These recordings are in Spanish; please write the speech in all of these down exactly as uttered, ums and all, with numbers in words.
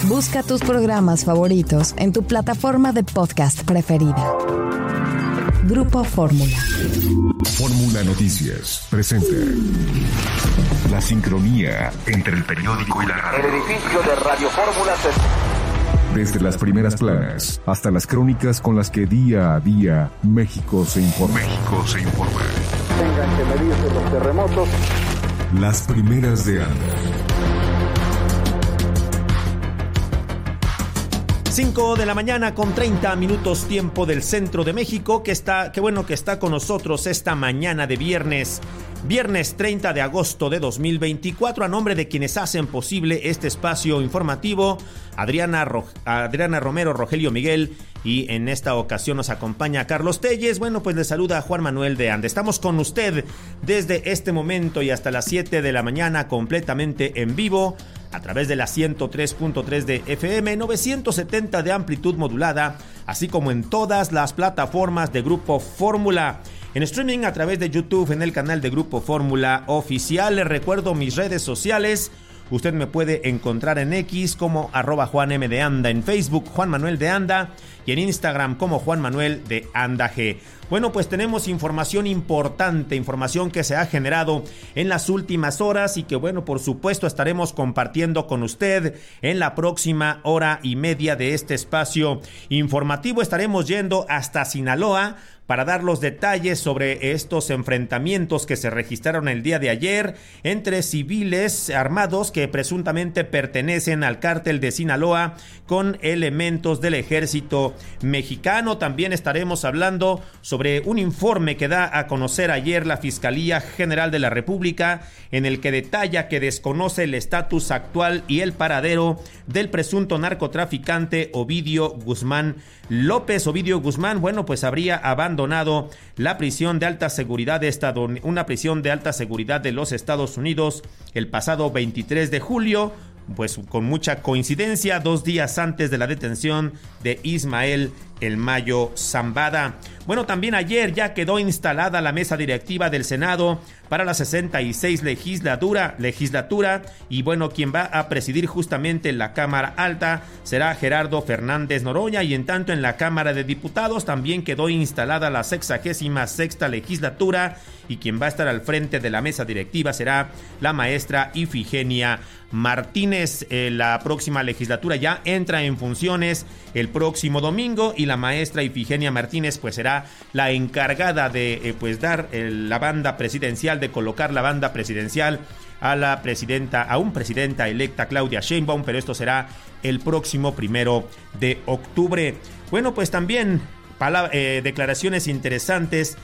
Busca tus programas favoritos en tu plataforma de podcast preferida. Grupo Fórmula. Fórmula Noticias presenta la sincronía entre el periódico y la radio. El edificio de Radio Fórmula se... Desde las primeras planas hasta las crónicas con las que día a día México se informa. México se informa. Tengan que medirse los terremotos. Las primeras de Anda. cinco de la mañana con treinta minutos tiempo del centro de México, que está, qué bueno que está con nosotros esta mañana de viernes, viernes treinta de agosto de dos mil veinticuatro, a nombre de quienes hacen posible este espacio informativo, Adriana, Ro- Adriana Romero, Rogelio Miguel, y en esta ocasión nos acompaña Carlos Telles. Bueno, pues le saluda Juan Manuel de Anda. Estamos con usted desde este momento y hasta las siete de la mañana completamente en vivo, a través de la ciento tres punto tres de F M, novecientos setenta de amplitud modulada, así como en todas las plataformas de Grupo Fórmula. En streaming a través de YouTube en el canal de Grupo Fórmula Oficial. Les recuerdo mis redes sociales. Usted me puede encontrar en X como arroba Juan M de Anda, en Facebook Juan Manuel de Anda y en Instagram como Juan Manuel de Anda G. Bueno, pues tenemos información importante, información que se ha generado en las últimas horas y que, bueno, por supuesto estaremos compartiendo con usted en la próxima hora y media de este espacio informativo. Estaremos yendo hasta Sinaloa para dar los detalles sobre estos enfrentamientos que se registraron el día de ayer entre civiles armados que presuntamente pertenecen al cártel de Sinaloa con elementos del ejército mexicano. También estaremos hablando sobre un informe que da a conocer ayer la Fiscalía General de la República, en el que detalla que desconoce el estatus actual y el paradero del presunto narcotraficante Ovidio Guzmán López. Ovidio Guzmán, bueno, pues habría abandonado la prisión de alta seguridad de Estados, una prisión de alta seguridad de los Estados Unidos el pasado veintitrés de julio, pues con mucha coincidencia, dos días antes de la detención de Ismael El Mayo Zambada. Bueno, también ayer ya quedó instalada la mesa directiva del Senado para la sesenta y seis legislatura, legislatura y bueno, quien va a presidir justamente la Cámara Alta será Gerardo Fernández Noroña, y en tanto en la Cámara de Diputados también quedó instalada la sexagésima sexta legislatura, y quien va a estar al frente de la mesa directiva será la maestra Ifigenia Martínez. Eh, la próxima legislatura ya entra en funciones el próximo domingo y la maestra Ifigenia Martínez pues será la encargada de eh, pues dar eh, la banda presidencial, de colocar la banda presidencial a la presidenta, a un presidenta electa Claudia Sheinbaum, pero esto será el próximo primero de octubre. Bueno, pues también palabra, eh, declaraciones interesantes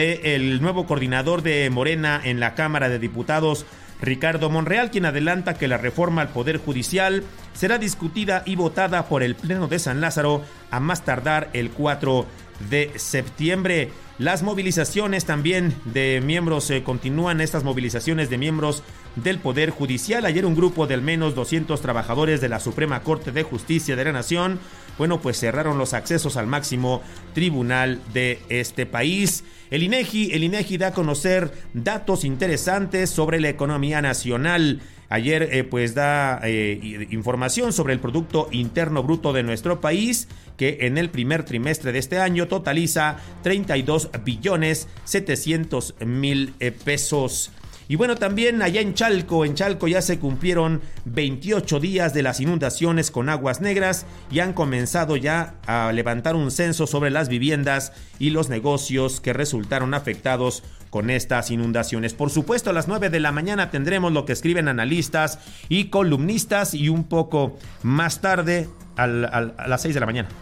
del nuevo coordinador de Morena en la Cámara de Diputados, Ricardo Monreal, quien adelanta que la reforma al Poder Judicial será discutida y votada por el Pleno de San Lázaro a más tardar el cuatro de septiembre. Las movilizaciones también de miembros, eh, continúan estas movilizaciones de miembros del Poder Judicial. Ayer un grupo de al menos doscientos trabajadores de la Suprema Corte de Justicia de la Nación, bueno, pues cerraron los accesos al máximo tribunal de este país. El INEGI, el INEGI da a conocer datos interesantes sobre la economía nacional. Ayer eh, pues da eh, información sobre el Producto Interno Bruto de nuestro país, que en el primer trimestre de este año totaliza treinta y dos billones setecientos mil pesos. Y bueno, también allá en Chalco, en Chalco ya se cumplieron veintiocho días de las inundaciones con aguas negras y han comenzado ya a levantar un censo sobre las viviendas y los negocios que resultaron afectados con estas inundaciones. Por supuesto, a las nueve de la mañana tendremos lo que escriben analistas y columnistas, y un poco más tarde, al, al, a las seis de la mañana.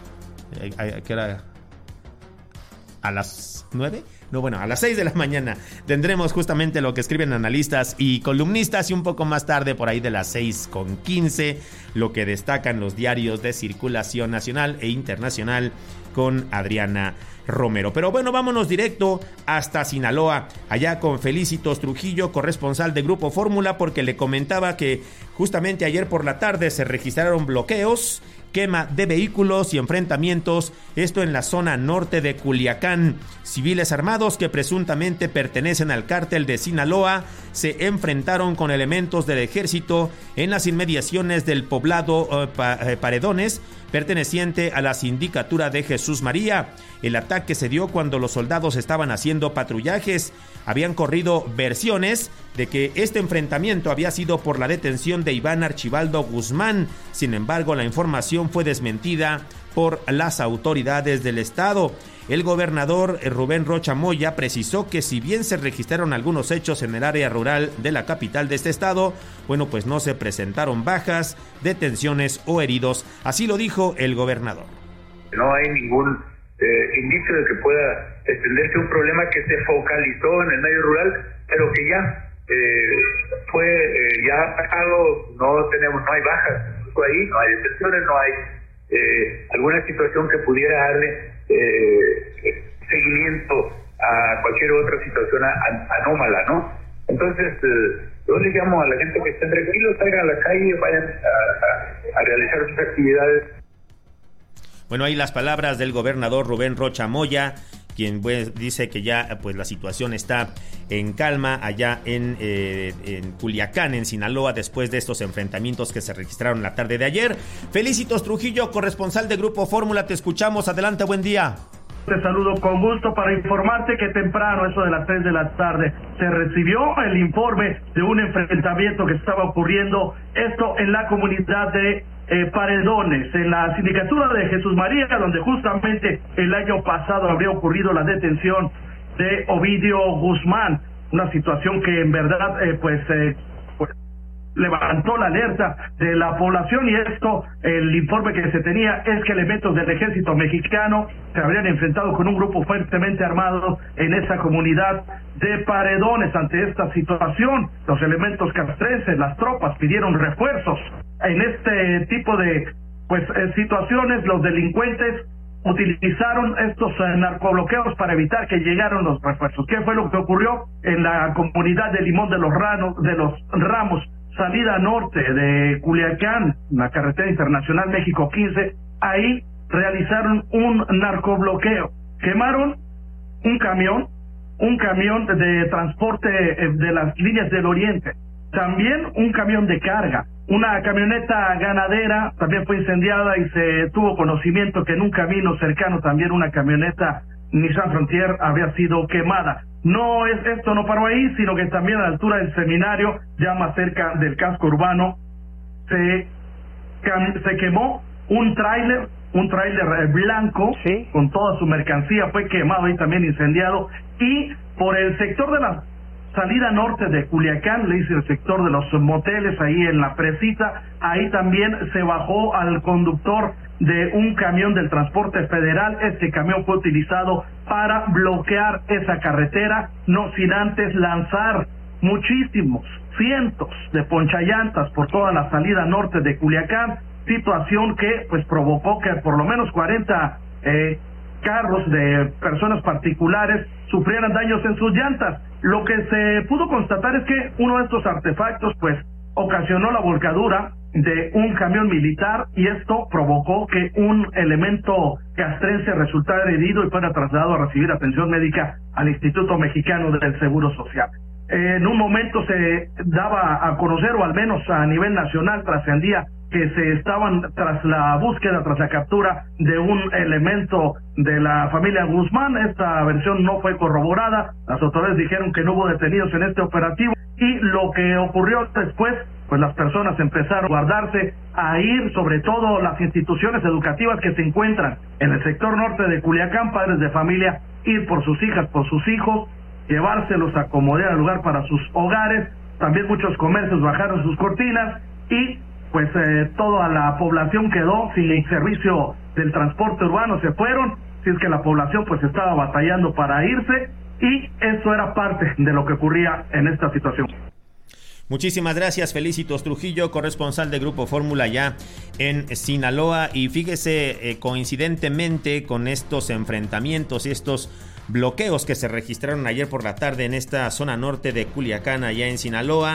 ¿Qué era? ¿A las nueve? No, bueno, a las seis de la mañana tendremos justamente lo que escriben analistas y columnistas, y un poco más tarde, por ahí de las seis con quince, lo que destacan los diarios de circulación nacional e internacional con Adriana Romero. Pero bueno, vámonos directo hasta Sinaloa, allá con Felicitos Trujillo, corresponsal de Grupo Fórmula, porque le comentaba que justamente ayer por la tarde se registraron bloqueos quema de vehículos y enfrentamientos, esto en la zona norte de Culiacán. Civiles armados que presuntamente pertenecen al cártel de Sinaloa se enfrentaron con elementos del ejército en las inmediaciones del poblado uh, pa, eh, Paredones, perteneciente a la sindicatura de Jesús María. El ataque se dio cuando los soldados estaban haciendo patrullajes. Habían corrido versiones de que este enfrentamiento había sido por la detención de Iván Archibaldo Guzmán. Sin embargo, la información fue desmentida por las autoridades del estado. El gobernador Rubén Rocha Moya precisó que si bien se registraron algunos hechos en el área rural de la capital de este estado, bueno, pues no se presentaron bajas, detenciones o heridos. Así lo dijo el gobernador. No hay ningún eh, indicio de que pueda extenderse un problema que se focalizó en el medio rural, pero que ya eh, fue eh, ya pasado. No tenemos, no hay bajas ahí, no hay detenciones, no hay eh, alguna situación que pudiera darle Eh, seguimiento a cualquier otra situación an- anómala, ¿no? Entonces, eh, yo les llamo a la gente que estén tranquilos, salgan a la calle, vayan a, a, a realizar sus actividades. Bueno, ahí las palabras del gobernador Rubén Rocha Moya, quien pues, dice que ya pues la situación está en calma allá en, eh, en Culiacán, en Sinaloa, después de estos enfrentamientos que se registraron la tarde de ayer. Felicitos Trujillo, corresponsal de Grupo Fórmula, te escuchamos. Adelante, buen día. Te saludo con gusto para informarte que temprano, eso de las tres de la tarde, se recibió el informe de un enfrentamiento que estaba ocurriendo, esto en la comunidad de Eh, Paredones, en la sindicatura de Jesús María, donde justamente el año pasado habría ocurrido la detención de Ovidio Guzmán, una situación que en verdad eh, pues, eh, pues levantó la alerta de la población. Y esto, el informe que se tenía es que elementos del ejército mexicano se habrían enfrentado con un grupo fuertemente armado en esa comunidad de Paredones. Ante esta situación, los elementos castrenses, las tropas, pidieron refuerzos. En este tipo de pues eh, situaciones, los delincuentes utilizaron estos eh, narcobloqueos para evitar que llegaran los refuerzos. ¿Qué fue lo que ocurrió en la comunidad de Limón de los Ramos, de los Ramos, salida norte de Culiacán, la carretera internacional México quince? Ahí realizaron un narcobloqueo, quemaron un camión, un camión de transporte eh, de las líneas del Oriente, también un camión de carga. Una camioneta ganadera también fue incendiada y se tuvo conocimiento que en un camino cercano también una camioneta Nissan Frontier había sido quemada. No es esto no paró ahí, sino que también a la altura del seminario, ya más cerca del casco urbano, se, se quemó un tráiler, un tráiler blanco, ¿sí?, con toda su mercancía, fue quemado y también incendiado. Y por el sector de la salida norte de Culiacán, le dice el sector de los moteles, ahí en la Presita, ahí también se bajó al conductor de un camión del transporte federal. Este camión fue utilizado para bloquear esa carretera, no sin antes lanzar muchísimos, cientos de ponchallantas por toda la salida norte de Culiacán, situación que pues provocó que por lo menos cuarenta eh, carros de personas particulares sufrieran daños en sus llantas. Lo que se pudo constatar es que uno de estos artefactos pues ocasionó la volcadura de un camión militar, y esto provocó que un elemento castrense resultara herido y fuera trasladado a recibir atención médica al Instituto Mexicano del Seguro Social. En un momento se daba a conocer, o al menos a nivel nacional trascendía, que se estaban tras la búsqueda, tras la captura de un elemento de la familia Guzmán. Esta versión no fue corroborada, las autoridades dijeron que no hubo detenidos en este operativo, y lo que ocurrió después, pues las personas empezaron a guardarse, a ir, sobre todo las instituciones educativas que se encuentran en el sector norte de Culiacán, padres de familia, ir por sus hijas, por sus hijos, llevárselos a acomodar al lugar para sus hogares. También muchos comercios bajaron sus cortinas y pues eh, toda la población quedó sin servicio del transporte urbano, se fueron, si es que la población pues estaba batallando para irse, y eso era parte de lo que ocurría en esta situación. Muchísimas gracias, Felicitos Trujillo, corresponsal de Grupo Fórmula ya en Sinaloa. Y fíjese, eh, coincidentemente con estos enfrentamientos y estos bloqueos que se registraron ayer por la tarde en esta zona norte de Culiacán, allá en Sinaloa,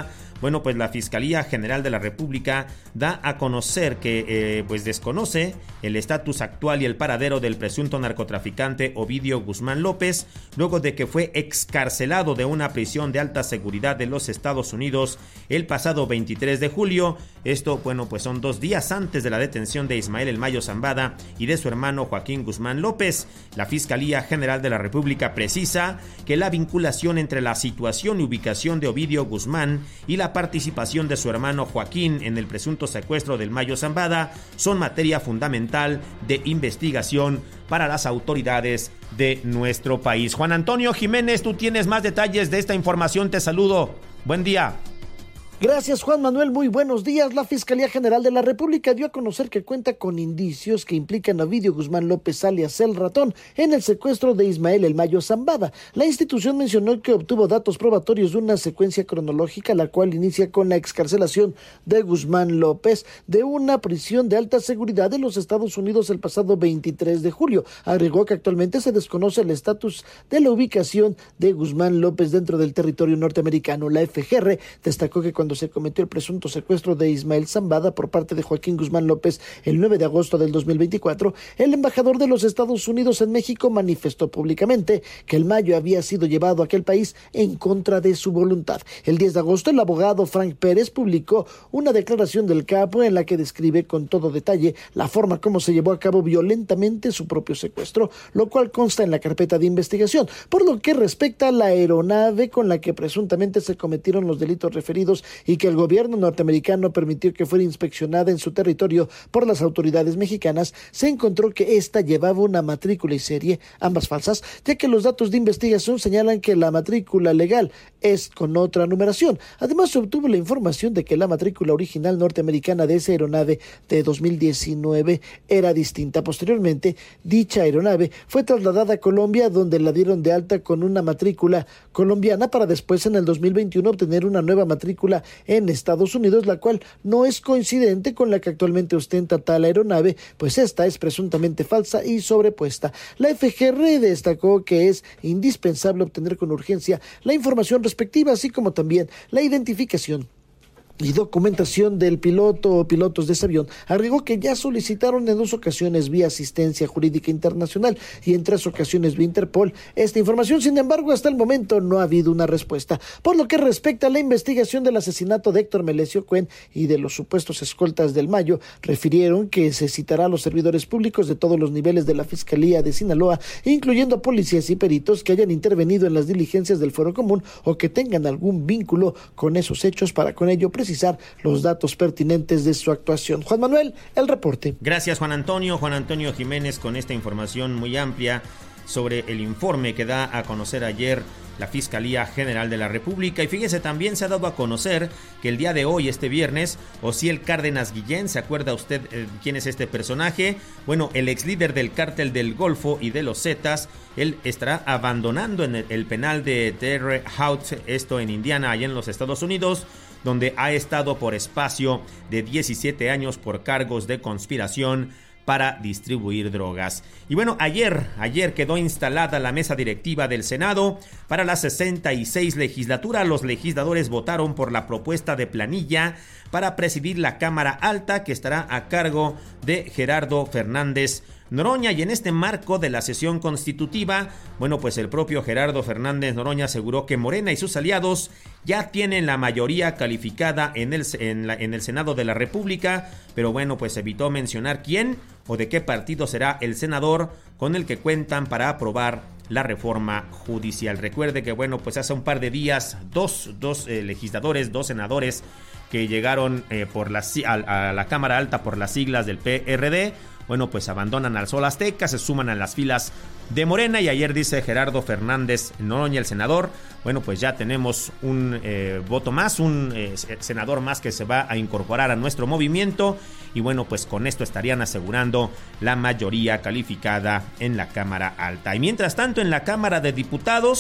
bueno, pues la Fiscalía General de la República da a conocer que eh, pues desconoce el estatus actual y el paradero del presunto narcotraficante Ovidio Guzmán López, luego de que fue excarcelado de una prisión de alta seguridad de los Estados Unidos el pasado veintitrés de julio. Esto, bueno, pues son dos días antes de la detención de Ismael El Mayo Zambada y de su hermano Joaquín Guzmán López. La Fiscalía General de la República precisa que la vinculación entre la situación y ubicación de Ovidio Guzmán y la participación de su hermano Joaquín en el presunto secuestro del Mayo Zambada son materia fundamental de investigación para las autoridades de nuestro país. Juan Antonio Jiménez, tú tienes más detalles de esta información, te saludo. Buen día. Gracias, Juan Manuel, muy buenos días. La Fiscalía General de la República dio a conocer que cuenta con indicios que implican a Ovidio Guzmán López alias El Ratón en el secuestro de Ismael El Mayo Zambada. La institución mencionó que obtuvo datos probatorios de una secuencia cronológica, la cual inicia con la excarcelación de Guzmán López de una prisión de alta seguridad de los Estados Unidos el pasado veintitrés de julio. Agregó que actualmente se desconoce el estatus de la ubicación de Guzmán López dentro del territorio norteamericano. La F G R destacó que cuando se cometió el presunto secuestro de Ismael Zambada por parte de Joaquín Guzmán López el nueve de agosto del dos mil veinticuatro, el embajador de los Estados Unidos en México manifestó públicamente que el Mayo había sido llevado a aquel país en contra de su voluntad. El diez de agosto, el abogado Frank Pérez publicó una declaración del capo en la que describe con todo detalle la forma como se llevó a cabo violentamente su propio secuestro, lo cual consta en la carpeta de investigación. Por lo que respecta a la aeronave con la que presuntamente se cometieron los delitos referidos y que el gobierno norteamericano permitió que fuera inspeccionada en su territorio por las autoridades mexicanas, se encontró que ésta llevaba una matrícula y serie, ambas falsas, ya que los datos de investigación señalan que la matrícula legal es con otra numeración. Además, se obtuvo la información de que la matrícula original norteamericana de esa aeronave de dos mil diecinueve era distinta. Posteriormente, dicha aeronave fue trasladada a Colombia, donde la dieron de alta con una matrícula colombiana para después en el dos mil veintiuno obtener una nueva matrícula en Estados Unidos, la cual no es coincidente con la que actualmente ostenta tal aeronave, pues esta es presuntamente falsa y sobrepuesta. La F G R destacó que es indispensable obtener con urgencia la información respectiva, así como también la identificación y documentación del piloto o pilotos de ese avión. Agregó que ya solicitaron en dos ocasiones vía asistencia jurídica internacional y en tres ocasiones vía Interpol esta información. Sin embargo, hasta el momento no ha habido una respuesta. Por lo que respecta a la investigación del asesinato de Héctor Melesio Cuen y de los supuestos escoltas del Mayo, refirieron que se citará a los servidores públicos de todos los niveles de la Fiscalía de Sinaloa, incluyendo a policías y peritos que hayan intervenido en las diligencias del Fuero Común o que tengan algún vínculo con esos hechos para con ello precisar los datos pertinentes de su actuación. Juan Manuel, el reporte. Gracias, Juan Antonio. Juan Antonio Jiménez con esta información muy amplia sobre el informe que da a conocer ayer la Fiscalía General de la República. Y fíjese, también se ha dado a conocer que el día de hoy, este viernes, Osiel Cárdenas Guillén, ¿se acuerda usted eh, quién es este personaje? Bueno, el ex líder del cártel del Golfo y de los Zetas, él estará abandonando en el, el penal de Terre Haute, esto en Indiana, allá en los Estados Unidos, donde ha estado por espacio de diecisiete años por cargos de conspiración para distribuir drogas. Y bueno, ayer, ayer quedó instalada la mesa directiva del Senado para la sesenta y seis legislatura. Los legisladores votaron por la propuesta de planilla para presidir la Cámara Alta, que estará a cargo de Gerardo Fernández Noroña. Y en este marco de la sesión constitutiva, bueno, pues el propio Gerardo Fernández Noroña aseguró que Morena y sus aliados ya tienen la mayoría calificada en el, en, la, en el Senado de la República, pero bueno, pues evitó mencionar quién o de qué partido será el senador con el que cuentan para aprobar la reforma judicial. Recuerde que, bueno, pues hace un par de días, dos, dos eh, legisladores, dos senadores que llegaron eh, por la, a, a la Cámara Alta por las siglas del P R D, bueno, pues abandonan al Sol Azteca, se suman a las filas de Morena, y ayer dice Gerardo Fernández Noroña, el senador, bueno, pues ya tenemos un eh, voto más, un eh, senador más que se va a incorporar a nuestro movimiento, y bueno, pues con esto estarían asegurando la mayoría calificada en la Cámara Alta. Y mientras tanto, en la Cámara de Diputados,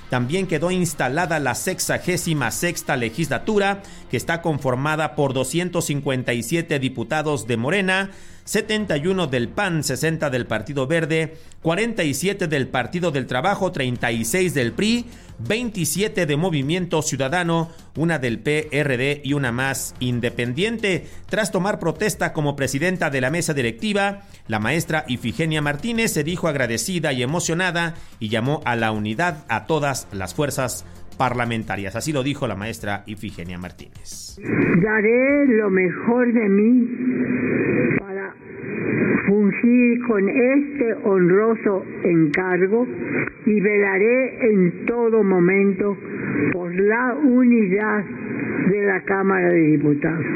también quedó instalada la sexagésima sexta legislatura, que está conformada por doscientos cincuenta y siete diputados de Morena, setenta y uno del P A N, sesenta del Partido Verde, cuarenta y siete del Partido del Trabajo, treinta y seis del P R I, veintisiete de Movimiento Ciudadano, una del P R D y una más independiente. Tras tomar protesta como presidenta de la mesa directiva, la maestra Ifigenia Martínez se dijo agradecida y emocionada y llamó a la unidad a todas las fuerzas parlamentarias. Así lo dijo la maestra Ifigenia Martínez. Daré lo mejor de mí para fungir con este honroso encargo y velaré en todo momento por la unidad de la Cámara de Diputados.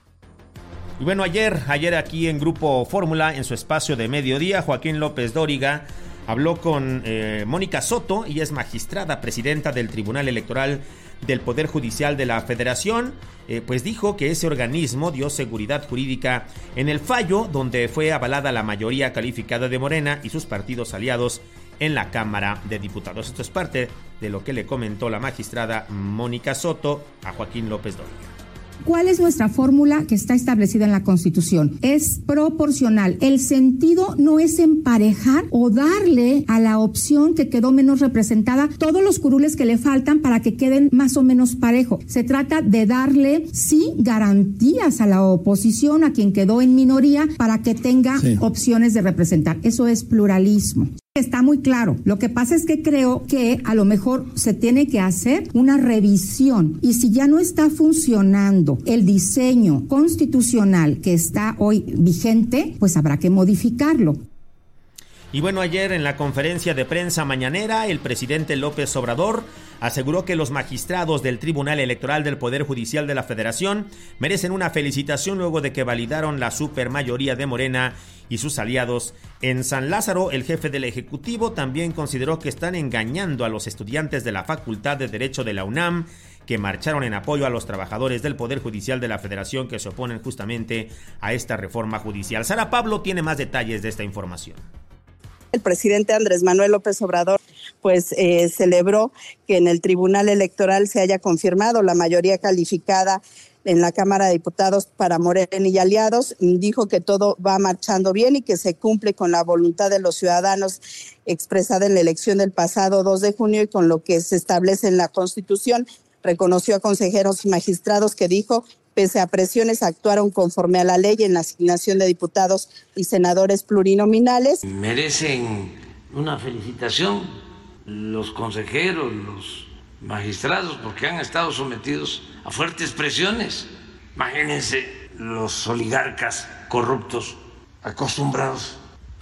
Y bueno, ayer, ayer aquí en Grupo Fórmula, en su espacio de mediodía, Joaquín López Dóriga habló con eh, Mónica Soto. Ella es magistrada, presidenta del Tribunal Electoral del Poder Judicial de la Federación. Eh, pues dijo que ese organismo dio seguridad jurídica en el fallo donde fue avalada la mayoría calificada de Morena y sus partidos aliados en la Cámara de Diputados. Esto es parte de lo que le comentó la magistrada Mónica Soto a Joaquín López Dóriga. ¿Cuál es nuestra fórmula que está establecida en la Constitución? Es proporcional. El sentido no es emparejar o darle a la opción que quedó menos representada todos los curules que le faltan para que queden más o menos parejo. Se trata de darle, sí, garantías a la oposición, a quien quedó en minoría, para que tenga sí. opciones de representar. Eso es pluralismo. Está muy claro. Lo que pasa es que creo que a lo mejor se tiene que hacer una revisión, y si ya no está funcionando el diseño constitucional que está hoy vigente, pues habrá que modificarlo. Y bueno, ayer en la conferencia de prensa mañanera, el presidente López Obrador aseguró que los magistrados del Tribunal Electoral del Poder Judicial de la Federación merecen una felicitación luego de que validaron la supermayoría de Morena y sus aliados en San Lázaro. El jefe del Ejecutivo también consideró que están engañando a los estudiantes de la Facultad de Derecho de la UNAM, que marcharon en apoyo a los trabajadores del Poder Judicial de la Federación que se oponen justamente a esta reforma judicial. Sara Pablo tiene más detalles de esta información. El presidente Andrés Manuel López Obrador pues eh, celebró que en el Tribunal Electoral se haya confirmado la mayoría calificada en la Cámara de Diputados para Morena y aliados. Dijo que todo va marchando bien y que se cumple con la voluntad de los ciudadanos expresada en la elección del pasado dos de junio y con lo que se establece en la Constitución. Reconoció a consejeros y magistrados que dijo, pese a presiones, actuaron conforme a la ley en la asignación de diputados y senadores plurinominales. Merecen una felicitación los consejeros, los magistrados, porque han estado sometidos a fuertes presiones. Imagínense los oligarcas corruptos acostumbrados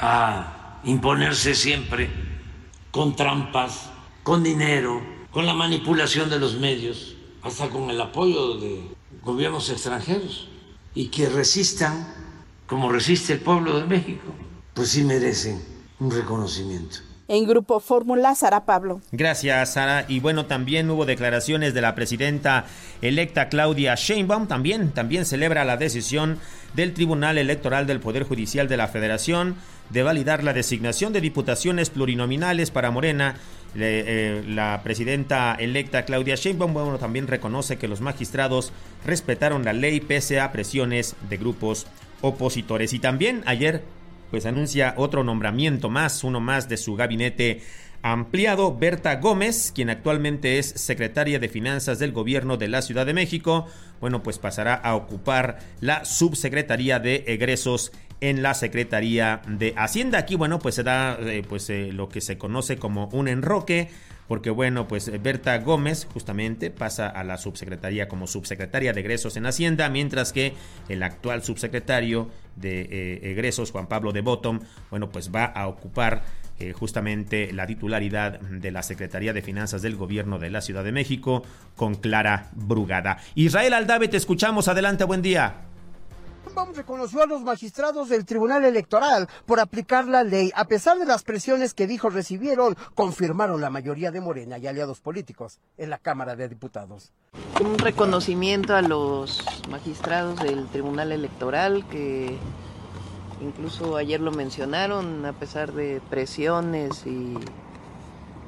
a imponerse siempre con trampas, con dinero, con la manipulación de los medios, hasta con el apoyo de gobiernos extranjeros, y que resistan como resiste el pueblo de México, pues sí merecen un reconocimiento. En Grupo Fórmula, Sara Pablo. Gracias, Sara. Y bueno, también hubo declaraciones de la presidenta electa Claudia Sheinbaum. También, también celebra la decisión del Tribunal Electoral del Poder Judicial de la Federación de validar la designación de diputaciones plurinominales para Morena. Le, eh, la presidenta electa Claudia Sheinbaum, bueno, también reconoce que los magistrados respetaron la ley pese a presiones de grupos opositores. Y también ayer pues anuncia otro nombramiento más, uno más de su gabinete ampliado. Berta Gómez, quien actualmente es secretaria de Finanzas del Gobierno de la Ciudad de México, bueno, pues pasará a ocupar la subsecretaría de egresos en la Secretaría de Hacienda. Aquí, bueno, pues se da eh, pues eh, lo que se conoce como un enroque, porque bueno, pues Berta Gómez justamente pasa a la subsecretaría como subsecretaria de egresos en Hacienda, mientras que el actual subsecretario de eh, egresos, Juan Pablo de Bottom, bueno, pues va a ocupar eh, justamente la titularidad de la Secretaría de Finanzas del Gobierno de la Ciudad de México con Clara Brugada. Israel Aldave, te escuchamos. Adelante, buen día. Sheinbaum reconoció a los magistrados del Tribunal Electoral por aplicar la ley. A pesar de las presiones que dijo recibieron, confirmaron la mayoría de Morena y aliados políticos en la Cámara de Diputados. Un reconocimiento a los magistrados del Tribunal Electoral que incluso ayer lo mencionaron, a pesar de presiones y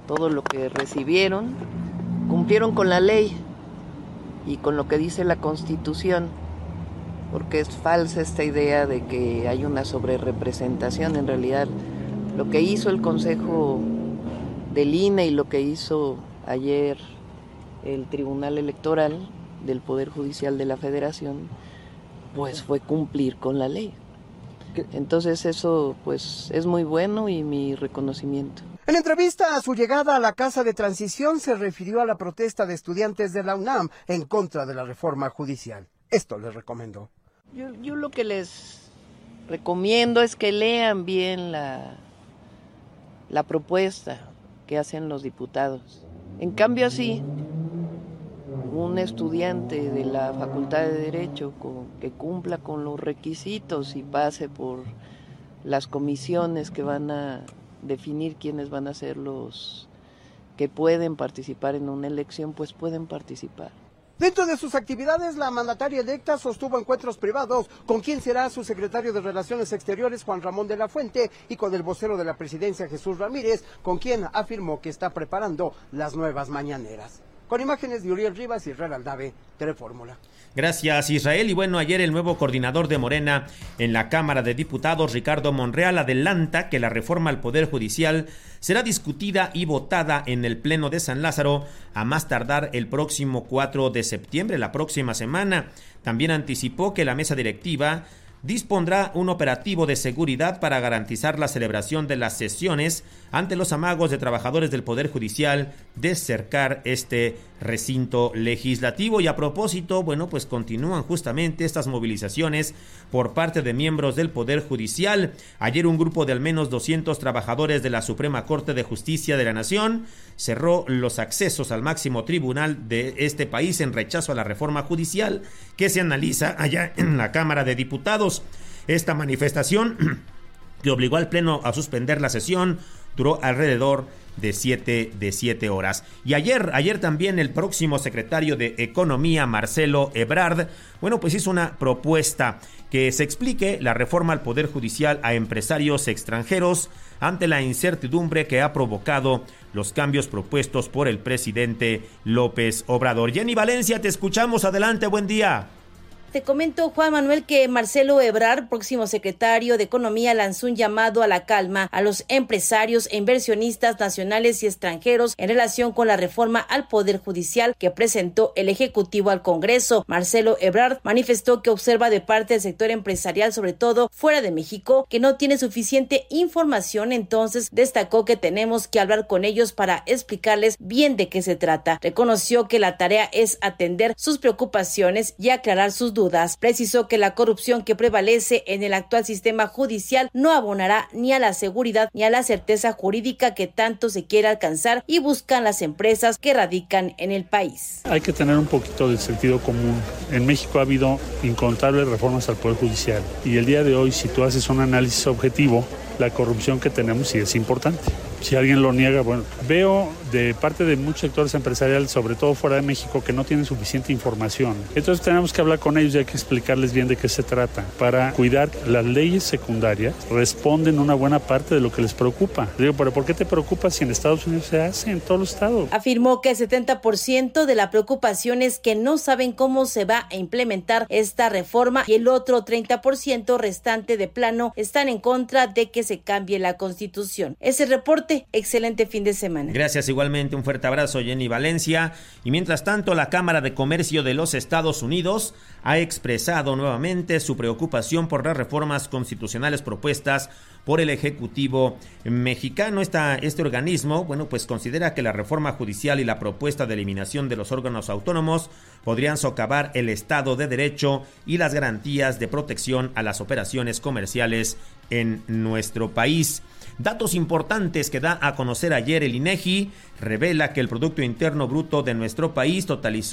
todo lo que recibieron, cumplieron con la ley y con lo que dice la Constitución, porque es falsa esta idea de que hay una sobrerepresentación. En realidad, lo que hizo el Consejo del I N E y lo que hizo ayer el Tribunal Electoral del Poder Judicial de la Federación, pues fue cumplir con la ley. Entonces eso pues es muy bueno y mi reconocimiento. En entrevista a su llegada a la Casa de Transición se refirió a la protesta de estudiantes de la UNAM en contra de la reforma judicial. Esto les recomendó. Yo, yo lo que les recomiendo es que lean bien la, la propuesta que hacen los diputados. En cambio así, un estudiante de la Facultad de Derecho con, que cumpla con los requisitos y pase por las comisiones que van a definir quiénes van a ser los que pueden participar en una elección, pues pueden participar. Dentro de sus actividades, la mandataria electa sostuvo encuentros privados con quien será su secretario de Relaciones Exteriores, Juan Ramón de la Fuente, y con el vocero de la presidencia, Jesús Ramírez, con quien afirmó que está preparando las nuevas mañaneras. Con imágenes de Uriel Rivas y Israel Aldave, Telefórmula. Gracias, Israel. Y bueno, ayer el nuevo coordinador de Morena en la Cámara de Diputados, Ricardo Monreal, adelanta que la reforma al Poder Judicial será discutida y votada en el Pleno de San Lázaro a más tardar el próximo cuatro de septiembre, la próxima semana. También anticipó que la mesa directiva dispondrá un operativo de seguridad para garantizar la celebración de las sesiones ante los amagos de trabajadores del Poder Judicial de cercar este recinto legislativo. Y a propósito, bueno, pues continúan justamente estas movilizaciones por parte de miembros del Poder Judicial. Ayer un grupo de al menos doscientos trabajadores de la Suprema Corte de Justicia de la Nación cerró los accesos al máximo tribunal de este país en rechazo a la reforma judicial que se analiza allá en la Cámara de Diputados. Esta manifestación, que obligó al Pleno a suspender la sesión, duró alrededor de siete, de siete horas. Y ayer, ayer también el próximo secretario de Economía, Marcelo Ebrard, bueno, pues hizo una propuesta que se explique la reforma al Poder Judicial a empresarios extranjeros ante la incertidumbre que ha provocado los cambios propuestos por el presidente López Obrador. Jenny Valencia, te escuchamos. Adelante, buen día. Te comento, Juan Manuel, que Marcelo Ebrard, próximo secretario de Economía, lanzó un llamado a la calma a los empresarios e inversionistas nacionales y extranjeros en relación con la reforma al Poder Judicial que presentó el Ejecutivo al Congreso. Marcelo Ebrard manifestó que observa de parte del sector empresarial, sobre todo fuera de México, que no tiene suficiente información. Entonces destacó que tenemos que hablar con ellos para explicarles bien de qué se trata. Reconoció que la tarea es atender sus preocupaciones y aclarar sus dudas. Dudas. Precisó que la corrupción que prevalece en el actual sistema judicial no abonará ni a la seguridad ni a la certeza jurídica que tanto se quiere alcanzar y buscan las empresas que radican en el país. Hay que tener un poquito de sentido común. En México ha habido incontables reformas al Poder Judicial y el día de hoy, si tú haces un análisis objetivo, la corrupción que tenemos sí es importante. Si alguien lo niega, bueno, veo de parte de muchos sectores empresariales, sobre todo fuera de México, que no tienen suficiente información. Entonces tenemos que hablar con ellos y hay que explicarles bien de qué se trata. Para cuidar las leyes secundarias, responden una buena parte de lo que les preocupa. Digo, pero ¿por qué te preocupa si en Estados Unidos se hace, en todos los estados? Afirmó que el setenta por ciento de la preocupación es que no saben cómo se va a implementar esta reforma y el otro treinta por ciento restante de plano están en contra de que se cambie la Constitución. Ese reporte. Excelente fin de semana. Gracias, igualmente un fuerte abrazo, Jenny Valencia. Y mientras tanto, la Cámara de Comercio de los Estados Unidos ha expresado nuevamente su preocupación por las reformas constitucionales propuestas por el Ejecutivo mexicano. Esta, este organismo, bueno, pues considera que la reforma judicial y la propuesta de eliminación de los órganos autónomos podrían socavar el Estado de Derecho y las garantías de protección a las operaciones comerciales en nuestro país. Datos importantes que da a conocer ayer el INEGI revela que el Producto Interno Bruto de nuestro país totalizó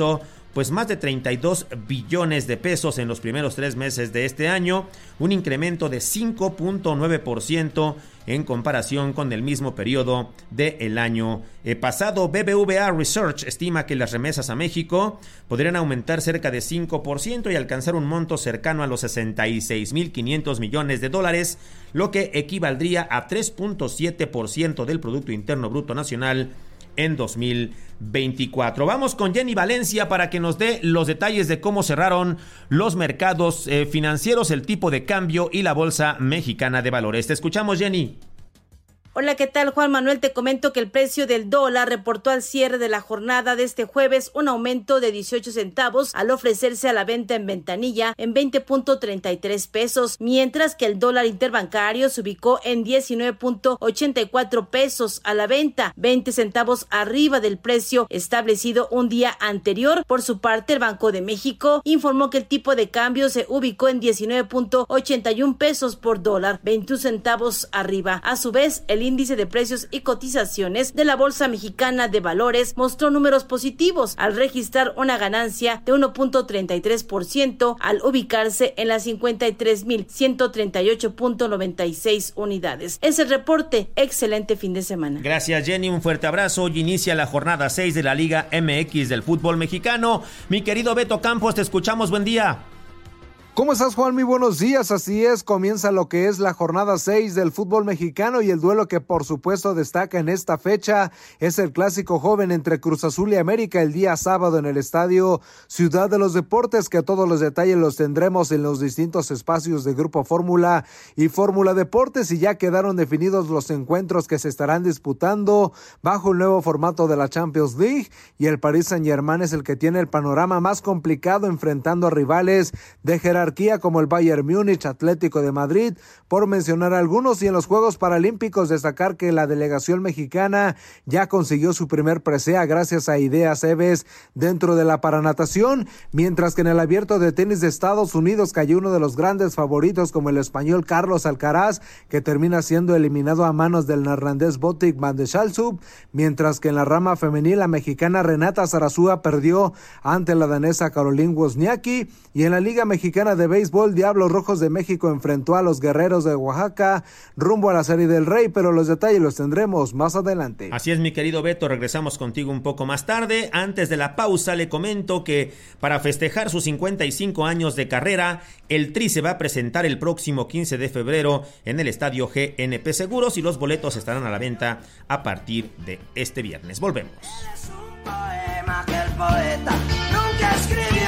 pues más de treinta y dos billones de pesos en los primeros tres meses de este año, un incremento de cinco punto nueve por ciento en comparación con el mismo periodo del año pasado. B B V A Research estima que las remesas a México podrían aumentar cerca de cinco por ciento y alcanzar un monto cercano a los sesenta y seis mil quinientos millones de dólares, lo que equivaldría a tres punto siete por ciento del Producto Interno Bruto Nacional en dos mil veinticuatro. Vamos con Jenny Valencia para que nos dé los detalles de cómo cerraron los mercados eh, financieros, el tipo de cambio y la Bolsa Mexicana de Valores. Te escuchamos, Jenny. Hola, ¿qué tal, Juan Manuel? Te comento que el precio del dólar reportó al cierre de la jornada de este jueves un aumento de dieciocho centavos al ofrecerse a la venta en ventanilla en veinte punto treinta y tres pesos, mientras que el dólar interbancario se ubicó en diecinueve punto ochenta y cuatro pesos a la venta, veinte centavos arriba del precio establecido un día anterior. Por su parte, el Banco de México informó que el tipo de cambio se ubicó en diecinueve punto ochenta y uno pesos por dólar, veintiún centavos arriba. A su vez, el índice de precios y cotizaciones de la Bolsa Mexicana de Valores mostró números positivos al registrar una ganancia de uno punto treinta y tres por ciento al ubicarse en las cincuenta y tres mil ciento treinta y ocho punto noventa y seis unidades. Es el reporte. Excelente fin de semana. Gracias, Jenny. Un fuerte abrazo. Hoy inicia la jornada seis de la Liga M X del fútbol mexicano. Mi querido Beto Campos, te escuchamos. Buen día. ¿Cómo estás, Juan? Muy buenos días. Así es, comienza lo que es la jornada seis del fútbol mexicano y el duelo que por supuesto destaca en esta fecha es el clásico joven entre Cruz Azul y América el día sábado en el estadio Ciudad de los Deportes, que todos los detalles los tendremos en los distintos espacios de Grupo Fórmula y Fórmula Deportes, y ya quedaron definidos los encuentros que se estarán disputando bajo el nuevo formato de la Champions League, y el Paris Saint-Germain es el que tiene el panorama más complicado enfrentando a rivales de jerarquía como el Bayern Múnich, Atlético de Madrid, por mencionar algunos. Y en los Juegos Paralímpicos destacar que la delegación mexicana ya consiguió su primer presea gracias a Idea Cebes dentro de la paranatación, mientras que en el Abierto de Tenis de Estados Unidos cayó uno de los grandes favoritos como el español Carlos Alcaraz, que termina siendo eliminado a manos del neerlandés Botic van de Schalsub, mientras que en la rama femenil la mexicana Renata Zarazúa perdió ante la danesa Caroline Wozniacki, y en la Liga Mexicana de Béisbol, Diablos Rojos de México enfrentó a los Guerreros de Oaxaca rumbo a la Serie del Rey, pero los detalles los tendremos más adelante. Así es, mi querido Beto, regresamos contigo un poco más tarde. Antes de la pausa le comento que para festejar sus cincuenta y cinco años de carrera, el Tri se va a presentar el próximo quince de febrero en el Estadio G N P Seguros y los boletos estarán a la venta a partir de este viernes. Volvemos. Es un poema que el poeta nunca escribió.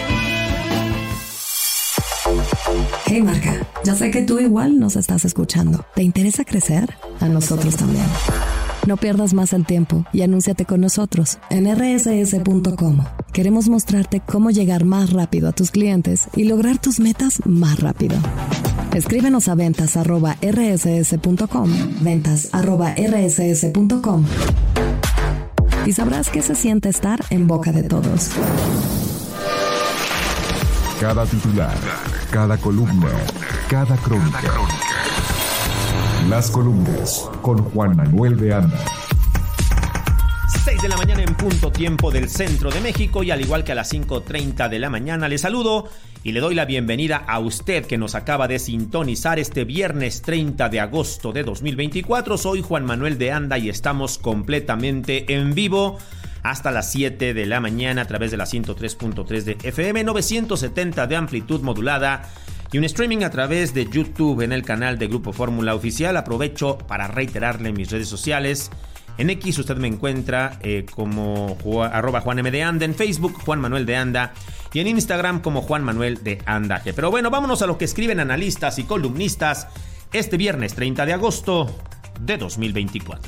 Hey marca, ya sé que tú igual nos estás escuchando. ¿Te interesa crecer? A nosotros también. No pierdas más el tiempo y anúnciate con nosotros en erre ese ese punto com. Queremos mostrarte cómo llegar más rápido a tus clientes y lograr tus metas más rápido. Escríbenos a ventas arroba erre ese ese punto com, ventas arroba erre ese ese punto com, y sabrás qué se siente estar en boca de todos. Cada titular, cada columna, cada crónica. Las columnas con Juan Manuel de Anda. seis de la mañana en punto, tiempo del centro de México, y al igual que a las cinco treinta de la mañana le saludo y le doy la bienvenida a usted que nos acaba de sintonizar este viernes treinta de agosto de dos mil veinticuatro. Soy Juan Manuel de Anda y estamos completamente en vivo hasta las siete de la mañana a través de la ciento tres punto tres de F M, novecientos setenta de amplitud modulada y un streaming a través de YouTube en el canal de Grupo Fórmula Oficial. Aprovecho para reiterarle mis redes sociales. En X usted me encuentra eh, como arroba Juan M de Anda, en Facebook Juan Manuel de Anda y en Instagram como Juan Manuel de Anda. Pero bueno, vámonos a lo que escriben analistas y columnistas este viernes treinta de agosto de dos mil veinticuatro.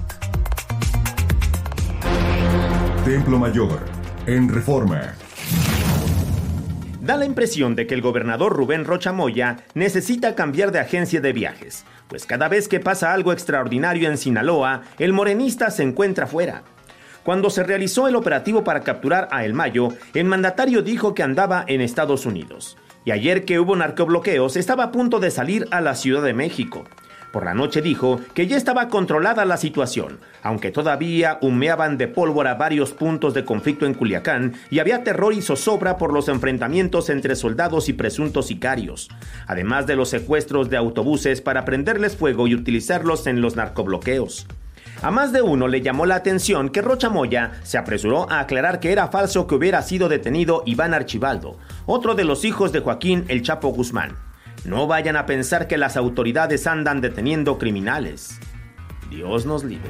Templo Mayor, en Reforma. Da la impresión de que el gobernador Rubén Rocha Moya necesita cambiar de agencia de viajes, pues cada vez que pasa algo extraordinario en Sinaloa, el morenista se encuentra fuera. Cuando se realizó el operativo para capturar a El Mayo, el mandatario dijo que andaba en Estados Unidos. Y ayer que hubo narcobloqueos, estaba a punto de salir a la Ciudad de México. Por la noche dijo que ya estaba controlada la situación, aunque todavía humeaban de pólvora varios puntos de conflicto en Culiacán y había terror y zozobra por los enfrentamientos entre soldados y presuntos sicarios, además de los secuestros de autobuses para prenderles fuego y utilizarlos en los narcobloqueos. A más de uno le llamó la atención que Rocha Moya se apresuró a aclarar que era falso que hubiera sido detenido Iván Archibaldo, otro de los hijos de Joaquín El Chapo Guzmán. No vayan a pensar que las autoridades andan deteniendo criminales. Dios nos libre.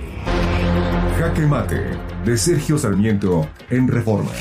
Jaque Mate, de Sergio Sarmiento, en Reforma.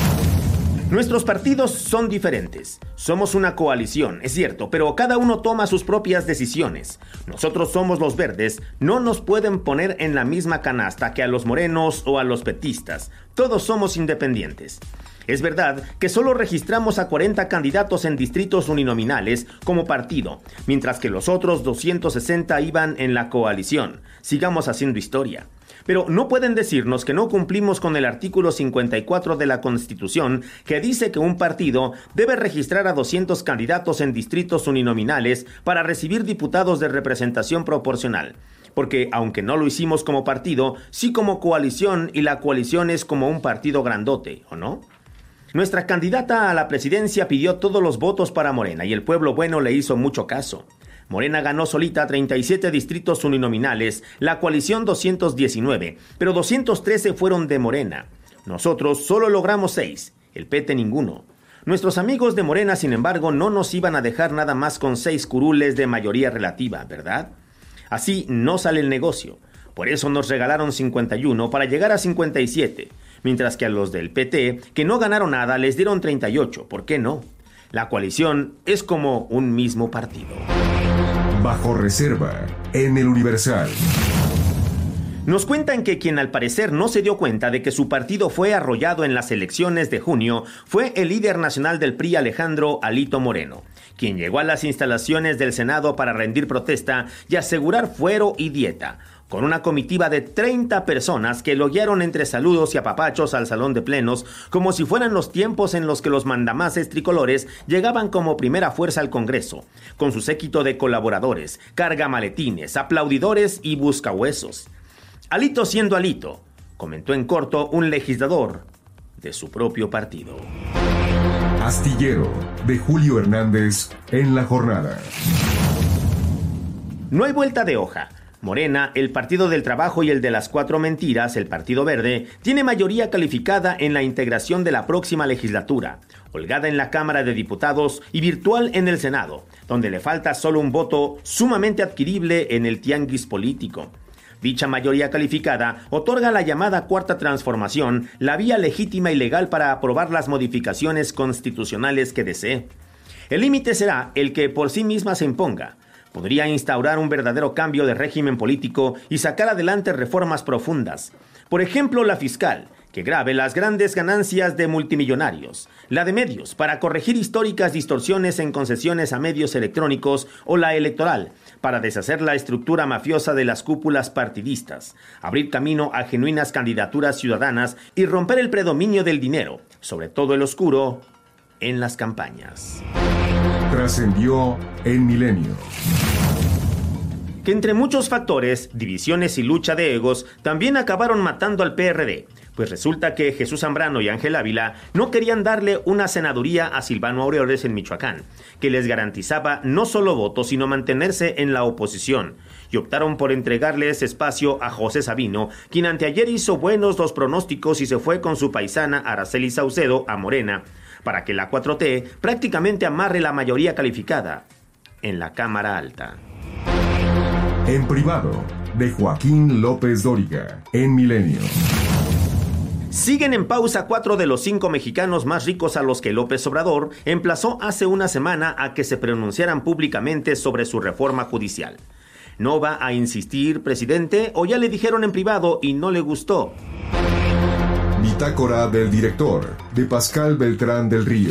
Nuestros partidos son diferentes. Somos una coalición, es cierto, pero cada uno toma sus propias decisiones. Nosotros somos los verdes, no nos pueden poner en la misma canasta que a los morenos o a los petistas. Todos somos independientes. Es verdad que solo registramos a cuarenta candidatos en distritos uninominales como partido, mientras que los otros doscientos sesenta iban en la coalición. Sigamos haciendo historia. Pero no pueden decirnos que no cumplimos con el artículo cincuenta y cuatro de la Constitución, que dice que un partido debe registrar a doscientos candidatos en distritos uninominales para recibir diputados de representación proporcional. Porque aunque no lo hicimos como partido, sí como coalición, y la coalición es como un partido grandote, ¿o no? Nuestra candidata a la presidencia pidió todos los votos para Morena y el pueblo bueno le hizo mucho caso. Morena ganó solita treinta y siete distritos uninominales, la coalición doscientos diecinueve, pero doscientos trece fueron de Morena. Nosotros solo logramos seis, el P T ninguno. Nuestros amigos de Morena, sin embargo, no nos iban a dejar nada más con seis curules de mayoría relativa, ¿verdad? Así no sale el negocio. Por eso nos regalaron cincuenta y uno para llegar a cincuenta y siete, mientras que a los del P T, que no ganaron nada, les dieron treinta y ocho. ¿Por qué no? La coalición es como un mismo partido. Bajo reserva, en el Universal. Nos cuentan que quien al parecer no se dio cuenta de que su partido fue arrollado en las elecciones de junio fue el líder nacional del P R I, Alejandro Alito Moreno, quien llegó a las instalaciones del Senado para rendir protesta y asegurar fuero y dieta, con una comitiva de treinta personas que lo guiaron entre saludos y apapachos al salón de plenos, como si fueran los tiempos en los que los mandamases tricolores llegaban como primera fuerza al Congreso, con su séquito de colaboradores, cargamaletines, aplaudidores y buscahuesos. Alito siendo Alito, comentó en corto un legislador de su propio partido. Astillero, de Julio Hernández, en La Jornada. No hay vuelta de hoja. Morena, el Partido del Trabajo y el de las Cuatro Mentiras, el Partido Verde, tiene mayoría calificada en la integración de la próxima legislatura, holgada en la Cámara de Diputados y virtual en el Senado, donde le falta solo un voto sumamente adquirible en el tianguis político. Dicha mayoría calificada otorga a la llamada Cuarta Transformación la vía legítima y legal para aprobar las modificaciones constitucionales que desee. El límite será el que por sí misma se imponga. Podría instaurar un verdadero cambio de régimen político y sacar adelante reformas profundas. Por ejemplo, la fiscal, que grave las grandes ganancias de multimillonarios, la de medios, para corregir históricas distorsiones en concesiones a medios electrónicos, o la electoral, para deshacer la estructura mafiosa de las cúpulas partidistas, abrir camino a genuinas candidaturas ciudadanas y romper el predominio del dinero, sobre todo el oscuro, en las campañas. Trascendió en Milenio. Que entre muchos factores, divisiones y lucha de egos, también acabaron matando al P R D, pues resulta que Jesús Zambrano y Ángel Ávila no querían darle una senaduría a Silvano Aureoles en Michoacán, que les garantizaba no solo votos, sino mantenerse en la oposición, y optaron por entregarle ese espacio a José Sabino, quien anteayer hizo buenos los pronósticos y se fue con su paisana Araceli Saucedo a Morena, para que la cuatro T prácticamente amarre la mayoría calificada en la Cámara Alta. En privado, de Joaquín López Dóriga, en Milenio. Siguen en pausa cuatro de los cinco mexicanos más ricos a los que López Obrador emplazó hace una semana a que se pronunciaran públicamente sobre su reforma judicial. ¿No va a insistir, presidente, o ya le dijeron en privado y no le gustó? Bitácora del director, de Pascal Beltrán del Río.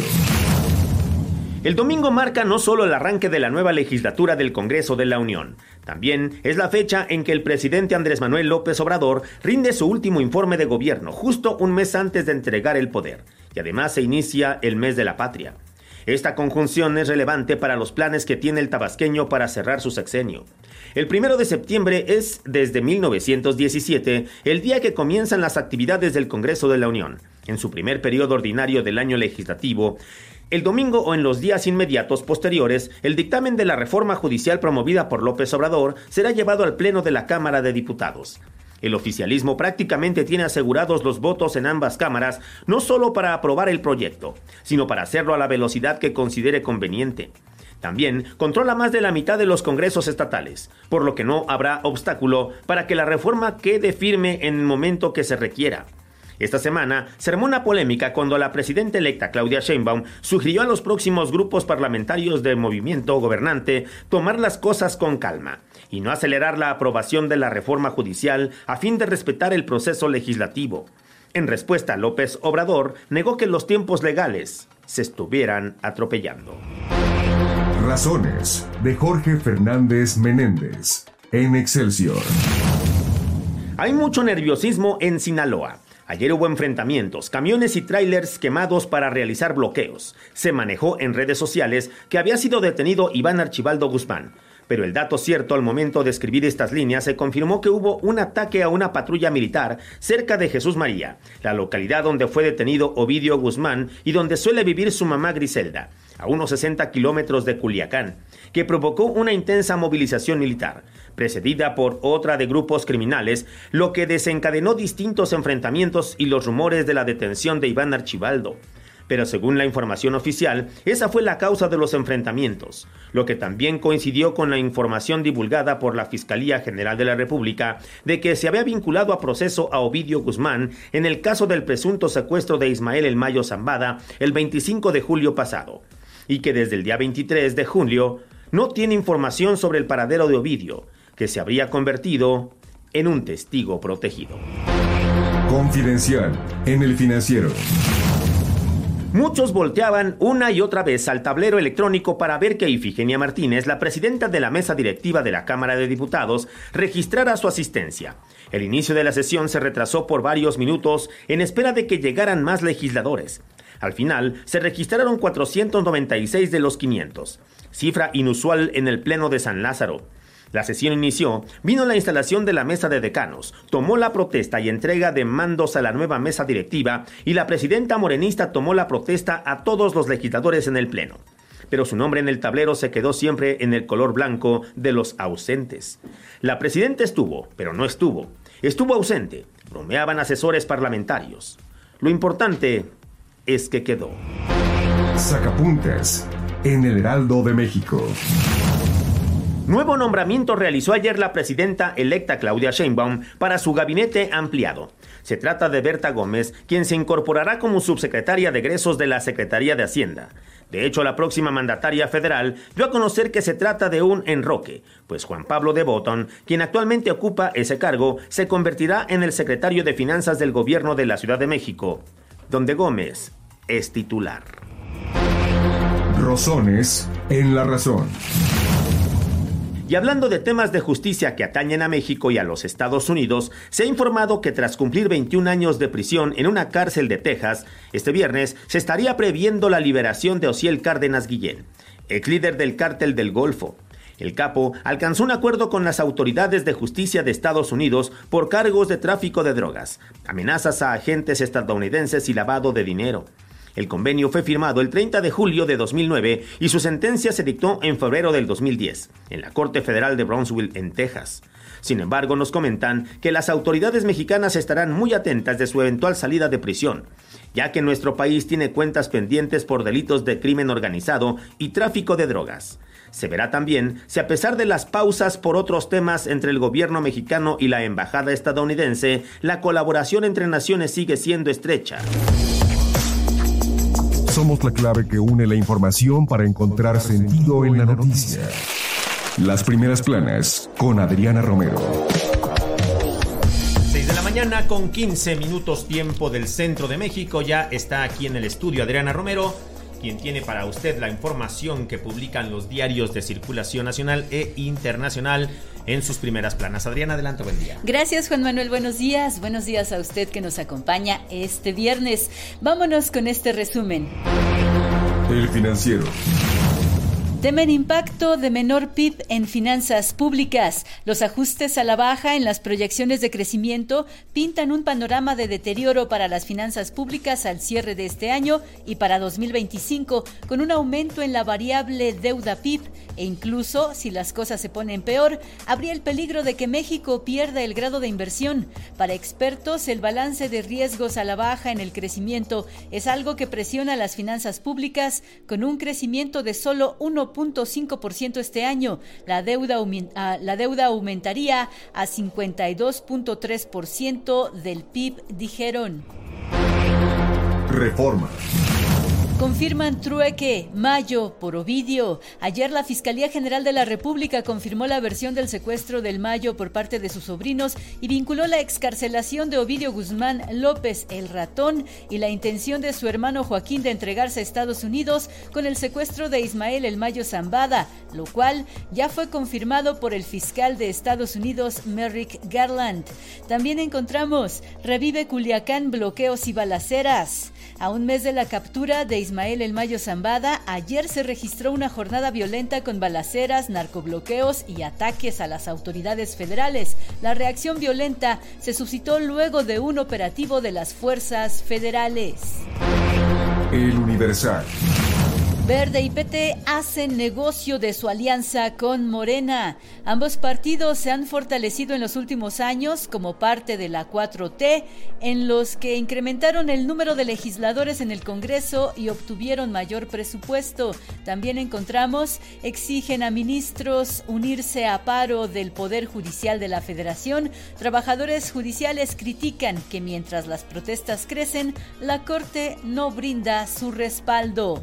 El domingo marca no solo el arranque de la nueva legislatura del Congreso de la Unión, también es la fecha en que el presidente Andrés Manuel López Obrador rinde su último informe de gobierno, justo un mes antes de entregar el poder, y además se inicia el mes de la patria. Esta conjunción es relevante para los planes que tiene el tabasqueño para cerrar su sexenio. El primero de septiembre es, desde mil novecientos diecisiete, el día que comienzan las actividades del Congreso de la Unión. En su primer periodo ordinario del año legislativo, el domingo o en los días inmediatos posteriores, el dictamen de la reforma judicial promovida por López Obrador será llevado al Pleno de la Cámara de Diputados. El oficialismo prácticamente tiene asegurados los votos en ambas cámaras, no solo para aprobar el proyecto, sino para hacerlo a la velocidad que considere conveniente. También controla más de la mitad de los congresos estatales, por lo que no habrá obstáculo para que la reforma quede firme en el momento que se requiera. Esta semana se armó una polémica cuando la presidenta electa Claudia Sheinbaum sugirió a los próximos grupos parlamentarios del movimiento gobernante tomar las cosas con calma y no acelerar la aprobación de la reforma judicial a fin de respetar el proceso legislativo. En respuesta, López Obrador negó que los tiempos legales se estuvieran atropellando. Razones, de Jorge Fernández Menéndez, en Excelsior. Hay mucho nerviosismo en Sinaloa. Ayer hubo enfrentamientos, camiones y tráilers quemados para realizar bloqueos. Se manejó en redes sociales que había sido detenido Iván Archibaldo Guzmán. Pero el dato cierto al momento de escribir estas líneas se confirmó que hubo un ataque a una patrulla militar cerca de Jesús María, la localidad donde fue detenido Ovidio Guzmán y donde suele vivir su mamá Griselda, a unos sesenta kilómetros de Culiacán, que provocó una intensa movilización militar, precedida por otra de grupos criminales, lo que desencadenó distintos enfrentamientos y los rumores de la detención de Iván Archibaldo. Pero según la información oficial, esa fue la causa de los enfrentamientos, lo que también coincidió con la información divulgada por la Fiscalía General de la República de que se había vinculado a proceso a Ovidio Guzmán en el caso del presunto secuestro de Ismael El Mayo Zambada el veinticinco de julio pasado, y que desde el día veintitrés de julio no tiene información sobre el paradero de Ovidio, que se habría convertido en un testigo protegido. Confidencial en El Financiero. Muchos volteaban una y otra vez al tablero electrónico para ver que Ifigenia Martínez, la presidenta de la mesa directiva de la Cámara de Diputados, registrara su asistencia. El inicio de la sesión se retrasó por varios minutos en espera de que llegaran más legisladores. Al final, se registraron cuatrocientos noventa y seis de los quinientos, cifra inusual en el Pleno de San Lázaro. La sesión inició, vino la instalación de la mesa de decanos, tomó la protesta y entrega de mandos a la nueva mesa directiva y la presidenta morenista tomó la protesta a todos los legisladores en el pleno. Pero su nombre en el tablero se quedó siempre en el color blanco de los ausentes. La presidenta estuvo, pero no estuvo. Estuvo ausente, bromeaban asesores parlamentarios. Lo importante es que quedó. Sacapuntas en el Heraldo de México. Nuevo nombramiento realizó ayer la presidenta electa Claudia Sheinbaum para su gabinete ampliado. Se trata de Berta Gómez, quien se incorporará como subsecretaria de egresos de la Secretaría de Hacienda. De hecho, la próxima mandataria federal dio a conocer que se trata de un enroque, pues Juan Pablo de Botton, quien actualmente ocupa ese cargo, se convertirá en el secretario de Finanzas del Gobierno de la Ciudad de México, donde Gómez es titular. Rosones en la razón. Y hablando de temas de justicia que atañen a México y a los Estados Unidos, se ha informado que tras cumplir veintiún años de prisión en una cárcel de Texas, este viernes se estaría previendo la liberación de Osiel Cárdenas Guillén, ex líder del Cártel del Golfo. El capo alcanzó un acuerdo con las autoridades de justicia de Estados Unidos por cargos de tráfico de drogas, amenazas a agentes estadounidenses y lavado de dinero. El convenio fue firmado el treinta de julio de dos mil nueve y su sentencia se dictó en febrero del dos mil diez, en la Corte Federal de Brownsville, en Texas. Sin embargo, nos comentan que las autoridades mexicanas estarán muy atentas de su eventual salida de prisión, ya que nuestro país tiene cuentas pendientes por delitos de crimen organizado y tráfico de drogas. Se verá también si, a pesar de las pausas por otros temas entre el gobierno mexicano y la embajada estadounidense, la colaboración entre naciones sigue siendo estrecha. Somos la clave que une la información para encontrar sentido en la noticia. Las primeras planas con Adriana Romero. seis de la mañana con quince minutos tiempo del centro de México. Ya está aquí en el estudio Adriana Romero, quien tiene para usted la información que publican los diarios de circulación nacional e internacional en sus primeras planas. Adriana, adelante, buen día. Gracias, Juan Manuel, buenos días. Buenos días a usted que nos acompaña este viernes. Vámonos con este resumen. El Financiero. Temen impacto de menor P I B en finanzas públicas. Los ajustes a la baja en las proyecciones de crecimiento pintan un panorama de deterioro para las finanzas públicas al cierre de este año y para dos mil veinticinco, con un aumento en la variable deuda P I B e incluso, si las cosas se ponen peor, habría el peligro de que México pierda el grado de inversión. Para expertos, el balance de riesgos a la baja en el crecimiento es algo que presiona las finanzas públicas con un crecimiento de solo uno punto cinco por ciento este año. La deuda, la deuda aumentaría a cincuenta y dos punto tres por ciento del P I B, dijeron. Reforma. Confirman trueque, Mayo, por Ovidio. Ayer la Fiscalía General de la República confirmó la versión del secuestro del Mayo por parte de sus sobrinos y vinculó la excarcelación de Ovidio Guzmán López, el ratón, y la intención de su hermano Joaquín de entregarse a Estados Unidos con el secuestro de Ismael El Mayo Zambada, lo cual ya fue confirmado por el fiscal de Estados Unidos, Merrick Garland. También encontramos, revive Culiacán, bloqueos y balaceras. A un mes de la captura de Ismael El Mayo Zambada, ayer se registró una jornada violenta con balaceras, narcobloqueos y ataques a las autoridades federales. La reacción violenta se suscitó luego de un operativo de las fuerzas federales. El Universal. Verde y P T hacen negocio de su alianza con Morena. Ambos partidos se han fortalecido en los últimos años como parte de la cuatro T, en los que incrementaron el número de legisladores en el Congreso y obtuvieron mayor presupuesto. También encontramos, exigen a ministros unirse a paro del Poder Judicial de la Federación. Trabajadores judiciales critican que mientras las protestas crecen, la Corte no brinda su respaldo.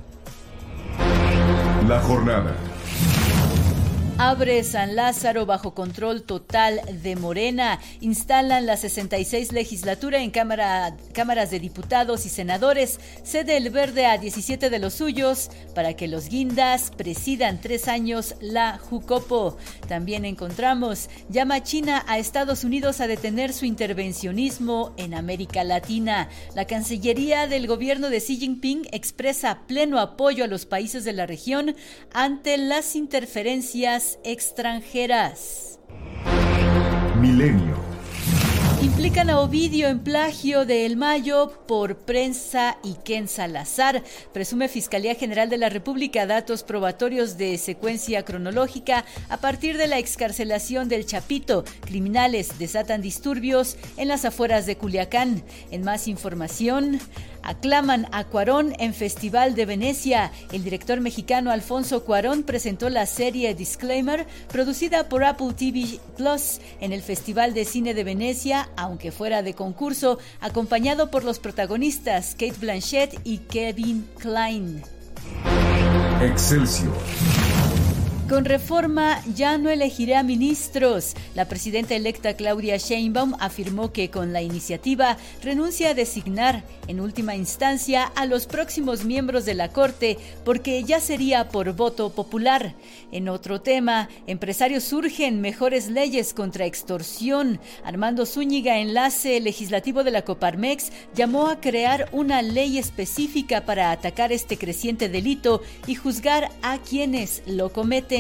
La jornada. Abre San Lázaro bajo control total de Morena. Instalan la sesenta y seis legislatura en cámara, cámaras de diputados y senadores. Cede el Verde a diecisiete de los suyos para que los guindas presidan tres años la Jucopo. También encontramos, llama China a Estados Unidos a detener su intervencionismo en América Latina. La Cancillería del gobierno de Xi Jinping expresa pleno apoyo a los países de la región ante las interferencias extranjeras. Milenio. Implican a Ovidio en plagio de El Mayo por prensa y Ken Salazar. Presume Fiscalía General de la República datos probatorios de secuencia cronológica a partir de la excarcelación del Chapito. Criminales desatan disturbios en las afueras de Culiacán. En más información, aclaman a Cuarón en Festival de Venecia. El director mexicano Alfonso Cuarón presentó la serie Disclaimer, producida por Apple T V Plus, en el Festival de Cine de Venecia, aunque fuera de concurso, acompañado por los protagonistas Kate Blanchett y Kevin Kline. Excelsior. Con reforma ya no elegirá ministros. La presidenta electa Claudia Sheinbaum afirmó que con la iniciativa renuncia a designar en última instancia a los próximos miembros de la Corte porque ya sería por voto popular. En otro tema, empresarios urgen mejores leyes contra extorsión. Armando Zúñiga, enlace legislativo de la Coparmex, llamó a crear una ley específica para atacar este creciente delito y juzgar a quienes lo cometen.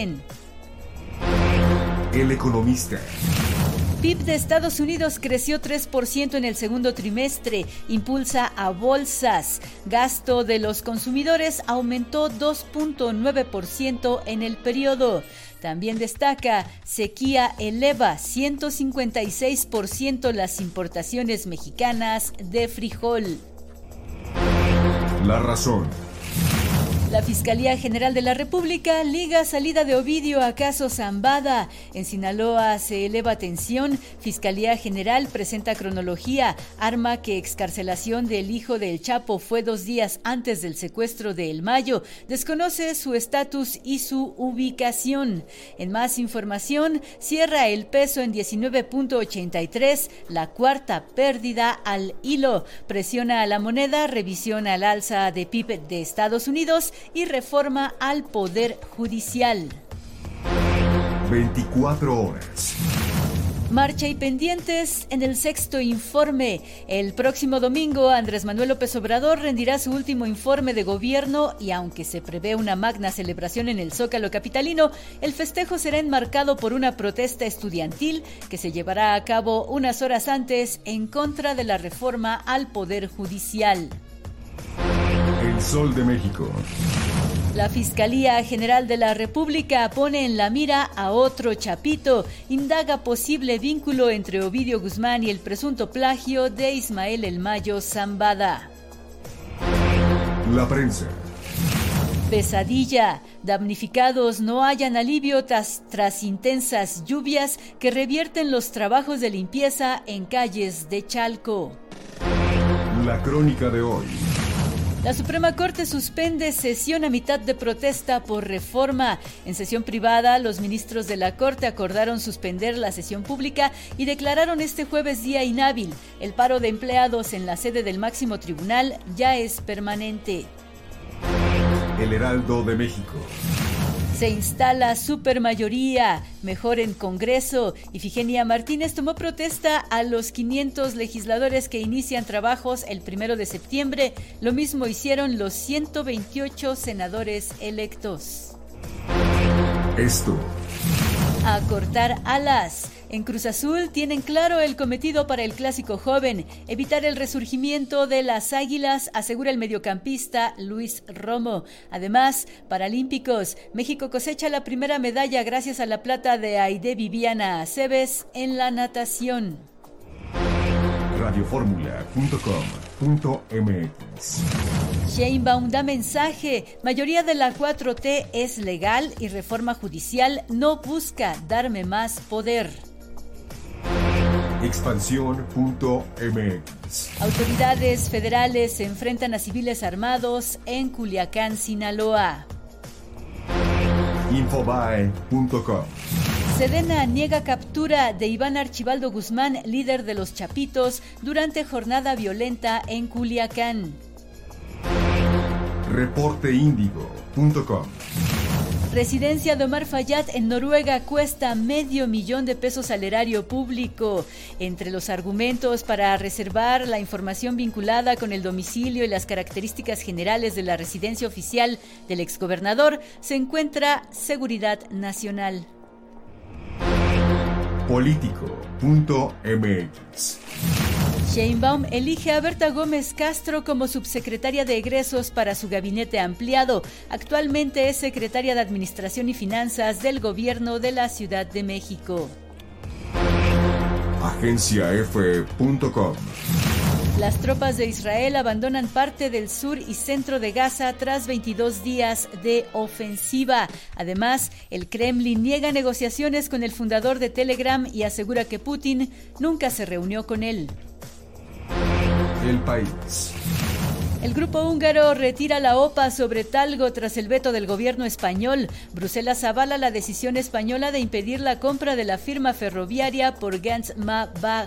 El Economista. P I B de Estados Unidos creció tres por ciento en el segundo trimestre, impulsa a bolsas. Gasto de los consumidores aumentó dos punto nueve por ciento en el periodo. También destaca, sequía eleva ciento cincuenta y seis por ciento las importaciones mexicanas de frijol. La Razón. La Fiscalía General de la República liga salida de Ovidio a caso Zambada. En Sinaloa se eleva tensión. Fiscalía General presenta cronología. Arma que excarcelación del hijo del Chapo fue dos días antes del secuestro de El Mayo. Desconoce su estatus y su ubicación. En más información, cierra el peso en diecinueve punto ochenta y tres, la cuarta pérdida al hilo. Presiona a la moneda, revisión al alza de P I B de Estados Unidos y reforma al Poder Judicial. veinticuatro horas. Marcha y pendientes en el sexto informe. El próximo domingo, Andrés Manuel López Obrador rendirá su último informe de gobierno y aunque se prevé una magna celebración en el Zócalo capitalino, el festejo será enmarcado por una protesta estudiantil que se llevará a cabo unas horas antes en contra de la reforma al Poder Judicial. El Sol de México. La Fiscalía General de la República pone en la mira a otro chapito, indaga posible vínculo entre Ovidio Guzmán y el presunto plagio de Ismael El Mayo Zambada. La prensa. Pesadilla. Damnificados no hallan alivio tras, tras intensas lluvias que revierten los trabajos de limpieza en calles de Chalco. La crónica de hoy. La Suprema Corte suspende sesión a mitad de protesta por reforma. En sesión privada, los ministros de la Corte acordaron suspender la sesión pública y declararon este jueves día inhábil. El paro de empleados en la sede del máximo tribunal ya es permanente. El Heraldo de México. Se instala supermayoría, mejor en Congreso. Ifigenia Martínez tomó protesta a los quinientos legisladores que inician trabajos el primero de septiembre. Lo mismo hicieron los ciento veintiocho senadores electos. Esto. A cortar alas. En Cruz Azul tienen claro el cometido para el clásico joven, evitar el resurgimiento de las Águilas, asegura el mediocampista Luis Romo. Además, paralímpicos, México cosecha la primera medalla gracias a la plata de Aide Viviana Aceves en la natación. radioformula punto com punto m x. Sheinbaum da mensaje, mayoría de la cuatro T es legal y reforma judicial no busca darme más poder. Expansión punto m x. Autoridades federales se enfrentan a civiles armados en Culiacán, Sinaloa. Infobae punto com. Sedena niega captura de Iván Archibaldo Guzmán, líder de los Chapitos, durante jornada violenta en Culiacán. reporte índigo punto com. Residencia de Omar Fayad en Noruega cuesta medio millón de pesos al erario público. Entre los argumentos para reservar la información vinculada con el domicilio y las características generales de la residencia oficial del exgobernador se encuentra seguridad nacional. político punto m x. Sheinbaum elige a Berta Gómez Castro como subsecretaria de egresos para su gabinete ampliado. Actualmente es secretaria de Administración y Finanzas del Gobierno de la Ciudad de México. Agencia F punto com. Las tropas de Israel abandonan parte del sur y centro de Gaza tras veintidós días de ofensiva. Además, el Kremlin niega negociaciones con el fundador de Telegram y asegura que Putin nunca se reunió con él. El País. El grupo húngaro retira la O P A sobre Talgo tras el veto del gobierno español. Bruselas avala la decisión española de impedir la compra de la firma ferroviaria por Gans Mabach.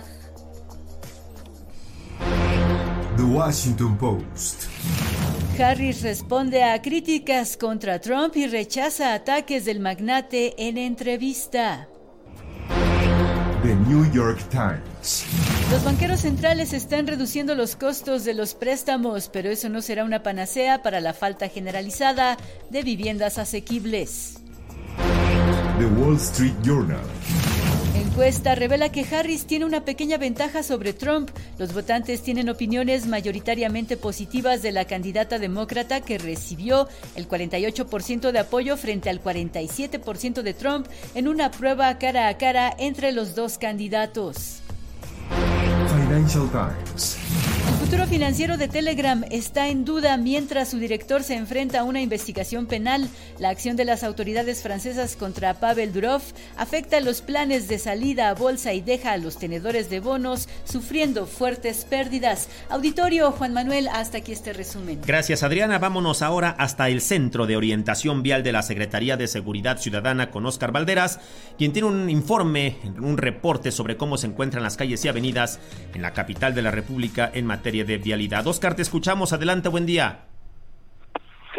The Washington Post. Harris responde a críticas contra Trump y rechaza ataques del magnate en entrevista. The New York Times. Los banqueros centrales están reduciendo los costos de los préstamos, pero eso no será una panacea para la falta generalizada de viviendas asequibles. The Wall Street Journal. Encuesta revela que Harris tiene una pequeña ventaja sobre Trump. Los votantes tienen opiniones mayoritariamente positivas de la candidata demócrata que recibió el cuarenta y ocho por ciento de apoyo frente al cuarenta y siete por ciento de Trump en una prueba cara a cara entre los dos candidatos. Financial Times. El futuro financiero de Telegram está en duda mientras su director se enfrenta a una investigación penal. La acción de las autoridades francesas contra Pavel Durov afecta los planes de salida a bolsa y deja a los tenedores de bonos sufriendo fuertes pérdidas. Auditorio, Juan Manuel, hasta aquí este resumen. Gracias, Adriana. Vámonos ahora hasta el Centro de Orientación Vial de la Secretaría de Seguridad Ciudadana con Óscar Valderas, quien tiene un informe, un reporte sobre cómo se encuentran las calles y avenidas en la capital de la República en materia de vialidad. Óscar, te escuchamos. Adelante, buen día. ¿Qué tal? Muy buenos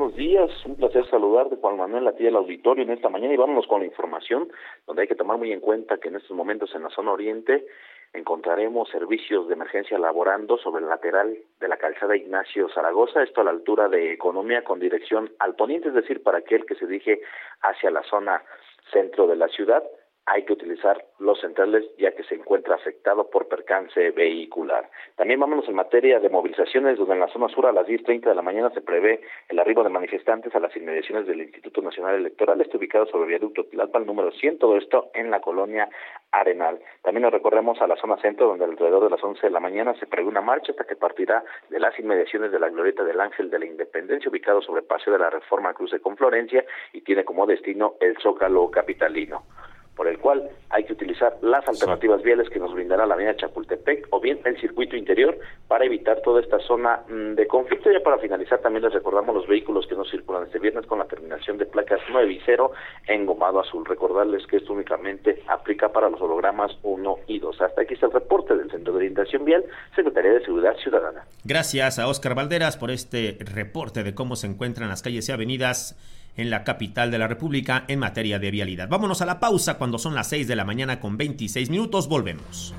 buenos días. Un placer saludar de Juan Manuel a ti del auditorio en esta mañana y vámonos con la información, donde hay que tomar muy en cuenta que en estos momentos en la zona oriente encontraremos servicios de emergencia laborando sobre el lateral de la calzada Ignacio Zaragoza, esto a la altura de Economía con dirección al poniente, es decir, para aquel que se dirige hacia la zona centro de la ciudad. Hay que utilizar los centrales ya que se encuentra afectado por percance vehicular. También vámonos en materia de movilizaciones, donde en la zona sur a las diez treinta de la mañana se prevé el arribo de manifestantes a las inmediaciones del Instituto Nacional Electoral, este ubicado sobre el viaducto Tlalpan número cien, todo esto en la colonia Arenal. También nos recorremos a la zona centro, donde alrededor de las once de la mañana se prevé una marcha hasta que partirá de las inmediaciones de la glorieta del Ángel de la Independencia, ubicado sobre Paseo de la Reforma Cruce con Florencia, y tiene como destino el Zócalo capitalino, por el cual hay que utilizar las alternativas viales que nos brindará la avenida Chapultepec o bien el circuito interior para evitar toda esta zona de conflicto. Ya para finalizar también les recordamos los vehículos que no circulan este viernes con la terminación de placas nueve y cero engomado azul. Recordarles que esto únicamente aplica para los hologramas uno y dos. Hasta aquí está el reporte del Centro de Orientación Vial, Secretaría de Seguridad Ciudadana. Gracias a Óscar Valderas por este reporte de cómo se encuentran las calles y avenidas en la capital de la República en materia de vialidad. Vámonos a la pausa cuando son las seis de la mañana con veintiséis minutos. Volvemos.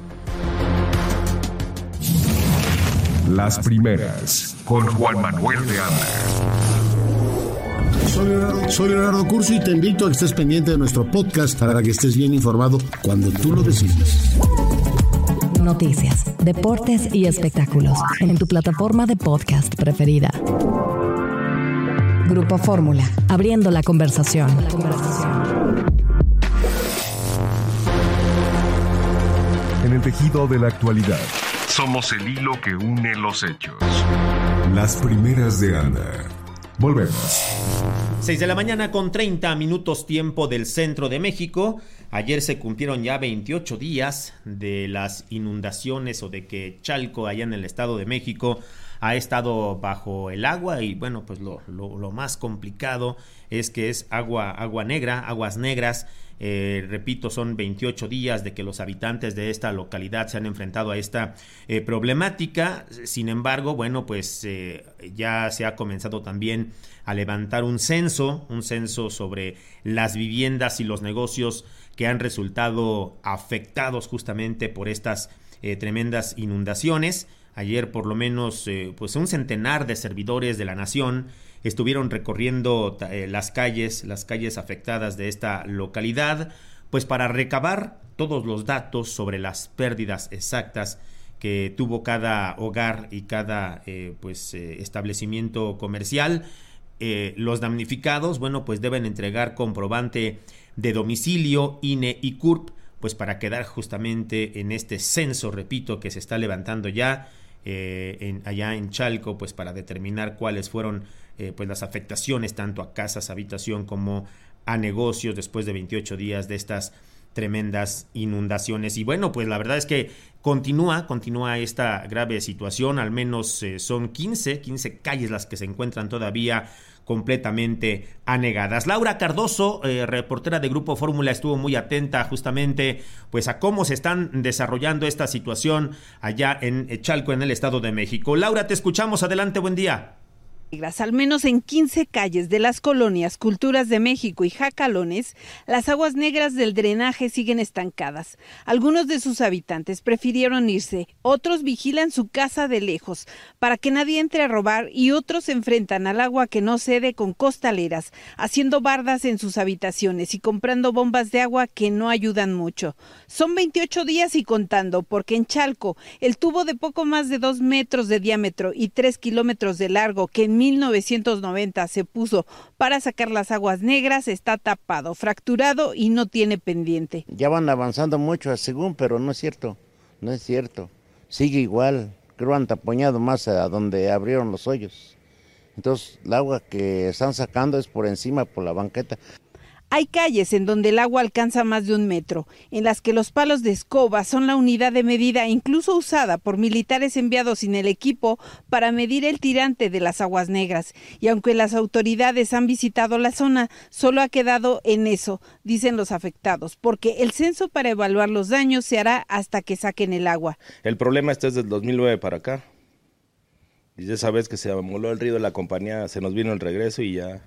Las primeras con Juan Manuel de Anda. Soy Leonardo, soy Leonardo Curso y te invito a que estés pendiente de nuestro podcast para que estés bien informado cuando tú lo decidas. Noticias, deportes y espectáculos en tu plataforma de podcast preferida. Grupo Fórmula, abriendo la conversación. La conversación. En el tejido de la actualidad, somos el hilo que une los hechos. Las primeras de Anda. Volvemos. seis de la mañana con treinta minutos tiempo del centro de México. Ayer se cumplieron ya veintiocho días de las inundaciones o de que Chalco, allá en el Estado de México, ha estado bajo el agua y bueno, pues lo, lo, lo más complicado es que es agua, agua negra, aguas negras. Eh, repito, son veintiocho días de que los habitantes de esta localidad se han enfrentado a esta eh, problemática. Sin embargo, bueno, pues eh, ya se ha comenzado también a levantar un censo, un censo sobre las viviendas y los negocios que han resultado afectados justamente por estas eh, tremendas inundaciones. Ayer por lo menos eh, pues un centenar de servidores de la nación estuvieron recorriendo eh, las calles, las calles afectadas de esta localidad, pues para recabar todos los datos sobre las pérdidas exactas que tuvo cada hogar y cada eh, pues eh, establecimiento comercial. Eh, los damnificados, bueno, pues deben entregar comprobante de domicilio, I N E y C U R P, pues para quedar justamente en este censo, repito, que se está levantando ya eh, en, allá en Chalco, pues para determinar cuáles fueron eh, pues las afectaciones tanto a casas, habitación como a negocios después de veintiocho días de estas tremendas inundaciones. Y bueno, pues la verdad es que continúa, continúa esta grave situación. Al menos eh, son quince, quince calles las que se encuentran todavía completamente anegadas. Laura Cardoso, eh, reportera de Grupo Fórmula, estuvo muy atenta justamente pues a cómo se están desarrollando esta situación allá en Chalco, en el Estado de México. Laura, te escuchamos. Adelante, buen día. Al menos en quince calles de las colonias Culturas de México y Jacalones, las aguas negras del drenaje siguen estancadas. Algunos de sus habitantes prefirieron irse, otros vigilan su casa de lejos para que nadie entre a robar y otros se enfrentan al agua que no cede con costaleras, haciendo bardas en sus habitaciones y comprando bombas de agua que no ayudan mucho. Son veintiocho días y contando, porque en Chalco el tubo de poco más de dos metros de diámetro y tres kilómetros de largo que en mil novecientos noventa se puso para sacar las aguas negras está tapado, fracturado y no tiene pendiente. Ya van avanzando mucho según, pero no es cierto, no es cierto. Sigue igual, creo han tapoñado más a donde abrieron los hoyos. Entonces el agua que están sacando es por encima, por la banqueta. Hay calles en donde el agua alcanza más de un metro, en las que los palos de escoba son la unidad de medida incluso usada por militares enviados sin el equipo para medir el tirante de las aguas negras. Y aunque las autoridades han visitado la zona, solo ha quedado en eso, dicen los afectados, porque el censo para evaluar los daños se hará hasta que saquen el agua. El problema está desde el dos mil nueve para acá. Y esa vez que se amoló el río de la compañía, se nos vino el regreso y ya,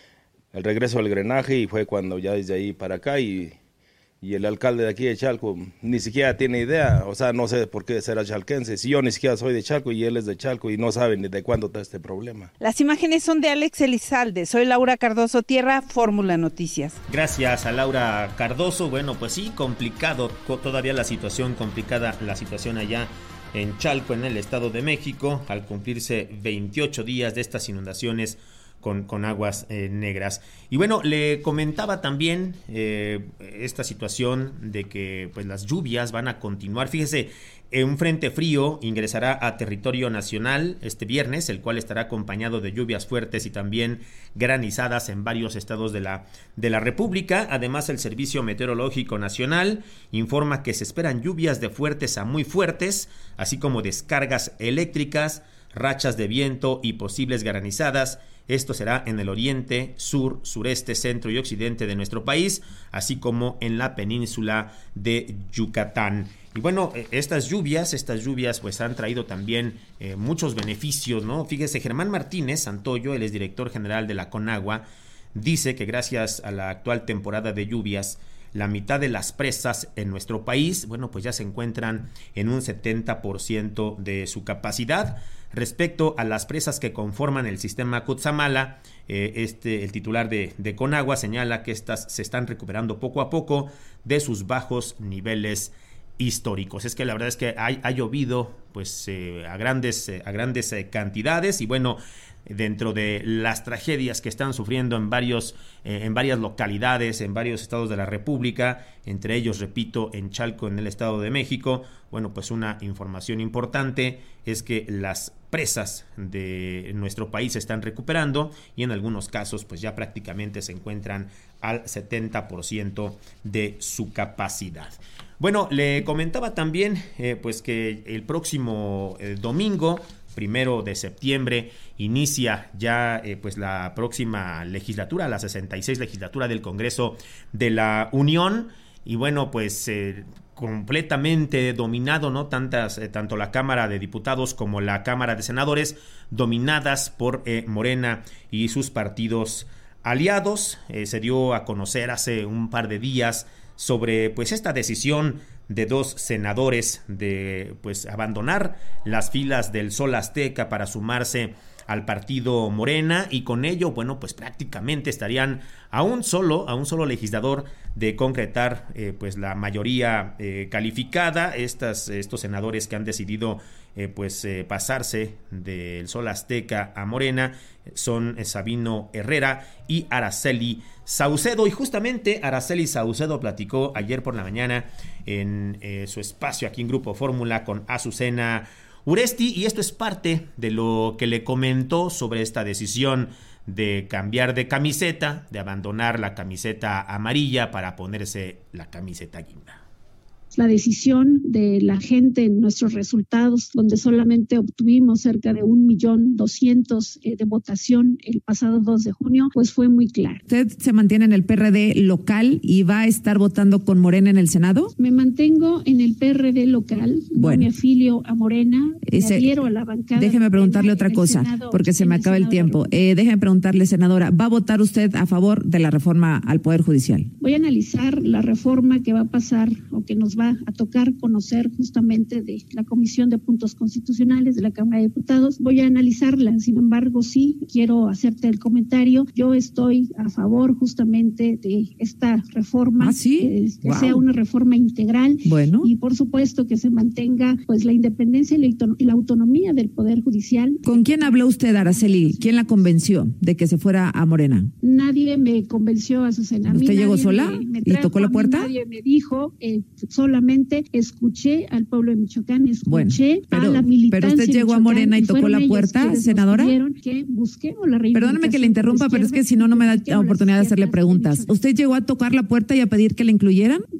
el regreso del drenaje, y fue cuando ya desde ahí para acá, y, y el alcalde de aquí de Chalco ni siquiera tiene idea, o sea, no sé por qué será chalquense, si yo ni siquiera soy de Chalco y él es de Chalco y no saben ni de cuándo está este problema. Las imágenes son de Alex Elizalde, soy Laura Cardoso Tierra, Fórmula Noticias. Gracias a Laura Cardoso. Bueno, pues sí, complicado, todavía la situación, complicada la situación allá en Chalco, en el Estado de México, al cumplirse veintiocho días de estas inundaciones con, con aguas eh, negras. Y bueno, le comentaba también eh, esta situación de que pues las lluvias van a continuar. Fíjese, eh, un frente frío ingresará a territorio nacional este viernes, el cual estará acompañado de lluvias fuertes y también granizadas en varios estados de la, de la República. Además, el Servicio Meteorológico Nacional informa que se esperan lluvias de fuertes a muy fuertes, así como descargas eléctricas, rachas de viento y posibles granizadas. Esto será en el oriente, sur, sureste, centro y occidente de nuestro país, así como en la península de Yucatán. Y bueno, estas lluvias, estas lluvias pues han traído también eh, muchos beneficios, ¿no? Fíjese, Germán Martínez Santoyo, él es director general de la Conagua, dice que gracias a la actual temporada de lluvias, la mitad de las presas en nuestro país, bueno, pues ya se encuentran en un setenta por ciento de su capacidad. Respecto a las presas que conforman el sistema Cutzamala, eh, este, el titular de, de Conagua señala que estas se están recuperando poco a poco de sus bajos niveles históricos. Es que la verdad es que ha, ha llovido pues eh, a grandes, eh, a grandes eh, cantidades, y bueno, dentro de las tragedias que están sufriendo en varios eh, en varias localidades, en varios estados de la República, entre ellos, repito, en Chalco, en el Estado de México, bueno, pues una información importante es que las presas de nuestro país se están recuperando y en algunos casos pues ya prácticamente se encuentran al setenta por ciento de su capacidad. Bueno, le comentaba también eh, pues que el próximo eh, domingo, primero de septiembre, inicia ya eh, pues la próxima legislatura, la sesenta y seis legislatura del Congreso de la Unión, y bueno, pues eh, completamente dominado, ¿no? Tantas, eh, tanto la Cámara de Diputados como la Cámara de Senadores, dominadas por eh, Morena y sus partidos aliados. Eh, se dio a conocer hace un par de días sobre pues esta decisión de dos senadores de pues abandonar las filas del Sol Azteca para sumarse al partido Morena, y con ello, bueno, pues prácticamente estarían a un solo, a un solo legislador de concretar eh, pues la mayoría eh, calificada. Estas, estos senadores que han decidido eh, pues eh, pasarse del Sol Azteca a Morena son eh, Sabino Herrera y Araceli Saucedo, y justamente Araceli Saucedo platicó ayer por la mañana en eh, su espacio aquí en Grupo Fórmula con Azucena Uresti, y esto es parte de lo que le comentó sobre esta decisión de cambiar de camiseta, de abandonar la camiseta amarilla para ponerse la camiseta guinda. La decisión de la gente en nuestros resultados, donde solamente obtuvimos cerca de un millón doscientos eh, de votación el pasado dos de junio, pues fue muy clara. ¿Usted se mantiene en el P R D local y va a estar votando con Morena en el Senado? Me mantengo en el P R D local, bueno, no me afilio a Morena, Ese, me adhiero a la bancada. Déjeme preguntarle otra cosa, Senado, porque se me acaba el, el tiempo. Eh, déjeme preguntarle, senadora, ¿va a votar usted a favor de la reforma al Poder Judicial? Voy a analizar la reforma que va a pasar o que nos va a tocar conocer justamente de la Comisión de Puntos Constitucionales de la Cámara de Diputados. Voy a analizarla, sin embargo, sí quiero hacerte el comentario. Yo estoy a favor justamente de esta reforma, ¿Ah, sí? eh, que wow. sea una reforma integral, bueno, y por supuesto que se mantenga pues la independencia y la autonomía del Poder Judicial. ¿Con quién habló usted, Araceli? ¿Quién la convenció de que se fuera a Morena? Nadie me convenció, Azucena. ¿Usted llegó sola me, me y tocó la puerta? Nadie me dijo, eh, solamente escuché al pueblo de Michoacán, escuché bueno, pero, a la militancia. Pero usted llegó a Morena y tocó la puerta, senadora. Que busquemos la Perdóneme que le interrumpa, pero es que si no, no me da la oportunidad de hacerle preguntas. ¿Usted llegó a tocar la puerta y a pedir que la incluyeran?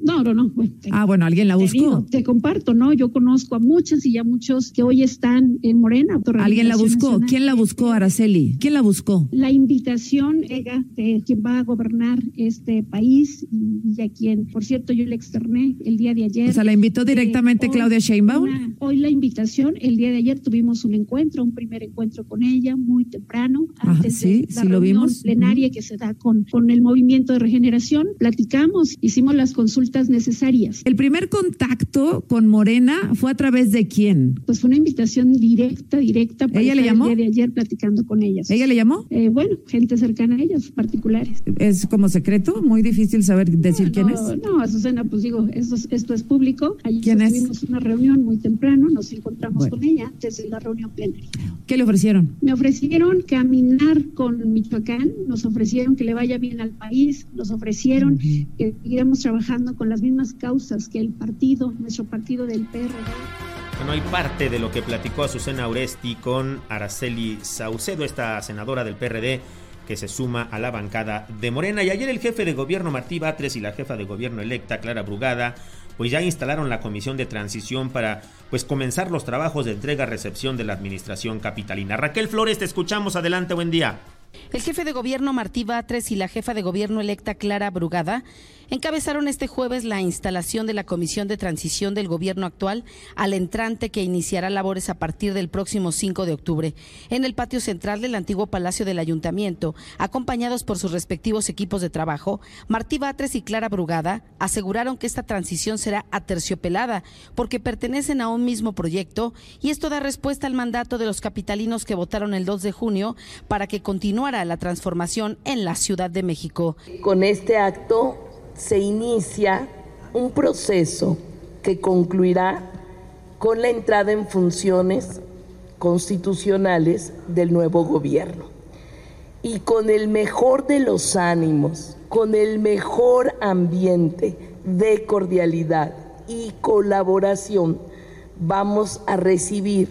No, no, no. Bueno, te, ah, bueno, ¿alguien la buscó? Te, digo, te comparto, ¿no? Yo conozco a muchas y a muchos que hoy están en Morena. ¿Alguien la buscó? Nacional. ¿Quién la buscó, Araceli? ¿Quién la buscó? La invitación llega de quien va a gobernar este país y, y a quien, por cierto, yo le externé el día de ayer. O sea, ¿la invitó directamente eh, hoy, Claudia Sheinbaum? Una, hoy la invitación, el día de ayer tuvimos un encuentro, un primer encuentro con ella, muy temprano, antes Ajá, sí, de la sí, reunión lo vimos. plenaria que se da con, con el Movimiento de Regeneración. Platicamos, hicimos las consultas necesarias. ¿El primer contacto con Morena fue a través de quién? Pues fue una invitación directa, directa. Para ¿Ella le llamó? El día de ayer platicando con ellas. ¿Ella le llamó? Eh, bueno, gente cercana a ellas, particulares. ¿Es como secreto? Muy difícil saber decir no, quién no, es. No, Azucena, pues digo, esto, esto es público. Ayer ¿Quién es? Tuvimos una reunión muy temprano, nos encontramos bueno. con ella antes de la reunión plenaria. ¿Qué le ofrecieron? Me ofrecieron caminar con Michoacán, nos ofrecieron que le vaya bien al país, nos ofrecieron uh-huh. que siguiéramos trabajando con las mismas causas que el partido, nuestro partido del P R D. Bueno, hay parte de lo que platicó Azucena Oresti con Araceli Saucedo, esta senadora del P R D que se suma a la bancada de Morena. Y ayer el jefe de gobierno Martí Batres y la jefa de gobierno electa Clara Brugada pues ya instalaron la comisión de transición para pues comenzar los trabajos de entrega-recepción de la administración capitalina. Raquel Flores, te escuchamos. Adelante, buen día. El jefe de gobierno Martí Batres y la jefa de gobierno electa Clara Brugada encabezaron este jueves la instalación de la comisión de transición del gobierno actual al entrante, que iniciará labores a partir del próximo cinco de octubre en el patio central del antiguo Palacio del Ayuntamiento. Acompañados por sus respectivos equipos de trabajo, Martí Batres y Clara Brugada aseguraron que esta transición será aterciopelada porque pertenecen a un mismo proyecto, y esto da respuesta al mandato de los capitalinos que votaron el dos de junio para que continuara la transformación en la Ciudad de México. Con este acto se inicia un proceso que concluirá con la entrada en funciones constitucionales del nuevo gobierno. Y con el mejor de los ánimos, con el mejor ambiente de cordialidad y colaboración, vamos a recibir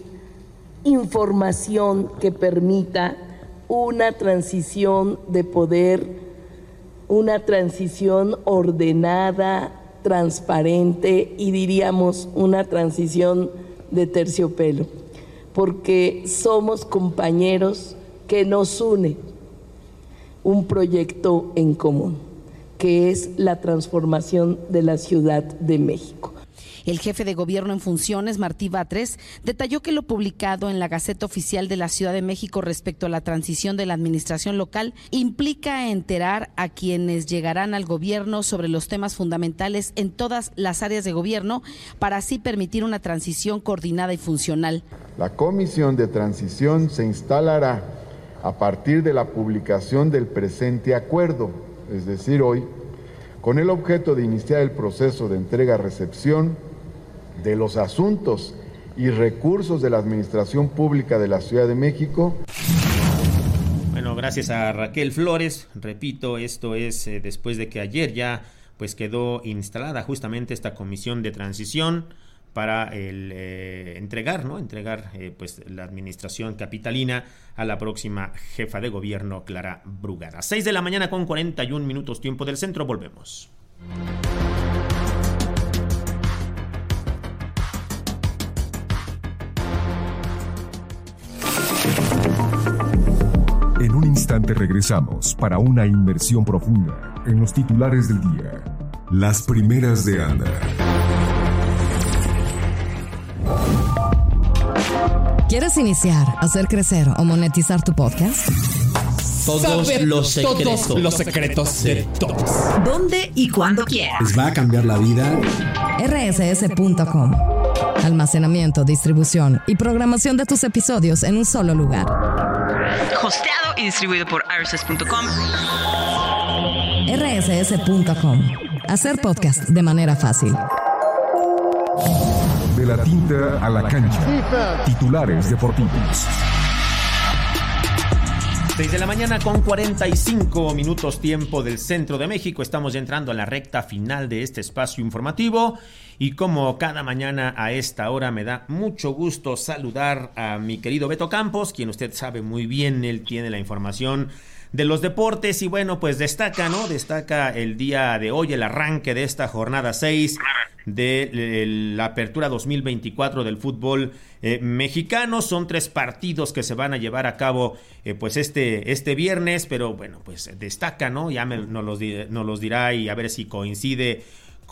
información que permita una transición de poder, una transición ordenada, transparente y diríamos una transición de terciopelo, porque somos compañeros que nos une un proyecto en común, que es la transformación de la Ciudad de México. El jefe de gobierno en funciones, Martí Batres, detalló que lo publicado en la Gaceta Oficial de la Ciudad de México respecto a la transición de la administración local implica enterar a quienes llegarán al gobierno sobre los temas fundamentales en todas las áreas de gobierno, para así permitir una transición coordinada y funcional. La comisión de transición se instalará a partir de la publicación del presente acuerdo, es decir, hoy, con el objeto de iniciar el proceso de entrega-recepción de los asuntos y recursos de la Administración Pública de la Ciudad de México. Bueno, gracias a Raquel Flores. Repito, esto es eh, después de que ayer ya pues quedó instalada justamente esta comisión de transición para el eh, entregar, ¿no? Entregar eh, pues la administración capitalina a la próxima jefa de gobierno, Clara Brugada. seis de la mañana con cuarenta y un minutos, tiempo del centro. Volvemos. En un instante regresamos para una inmersión profunda en los titulares del día. Las primeras de Ana. ¿Quieres iniciar, hacer crecer o monetizar tu podcast? Todos Saber los secretos. Todos los secretos de todos. ¿Dónde y cuándo quieras? Les va a cambiar la vida. R S S punto com. Almacenamiento, distribución y programación de tus episodios en un solo lugar. Hosteado y distribuido por R S S punto com. R S S punto com. Hacer podcast de manera fácil. De la tinta a la cancha. Titulares deportivos. seis de la mañana con cuarenta y cinco minutos, tiempo del centro de México. Estamos ya entrando a la recta final de este espacio informativo. Y como cada mañana a esta hora, me da mucho gusto saludar a mi querido Beto Campos, quien usted sabe muy bien, él tiene la información de los deportes. Y bueno, pues destaca, ¿no? Destaca el día de hoy el arranque de esta jornada seis de la apertura dos mil veinticuatro del fútbol eh, mexicano. Son tres partidos que se van a llevar a cabo eh, pues este, este viernes, pero bueno, pues destaca, ¿no? Ya me, nos, los, nos los dirá y a ver si coincide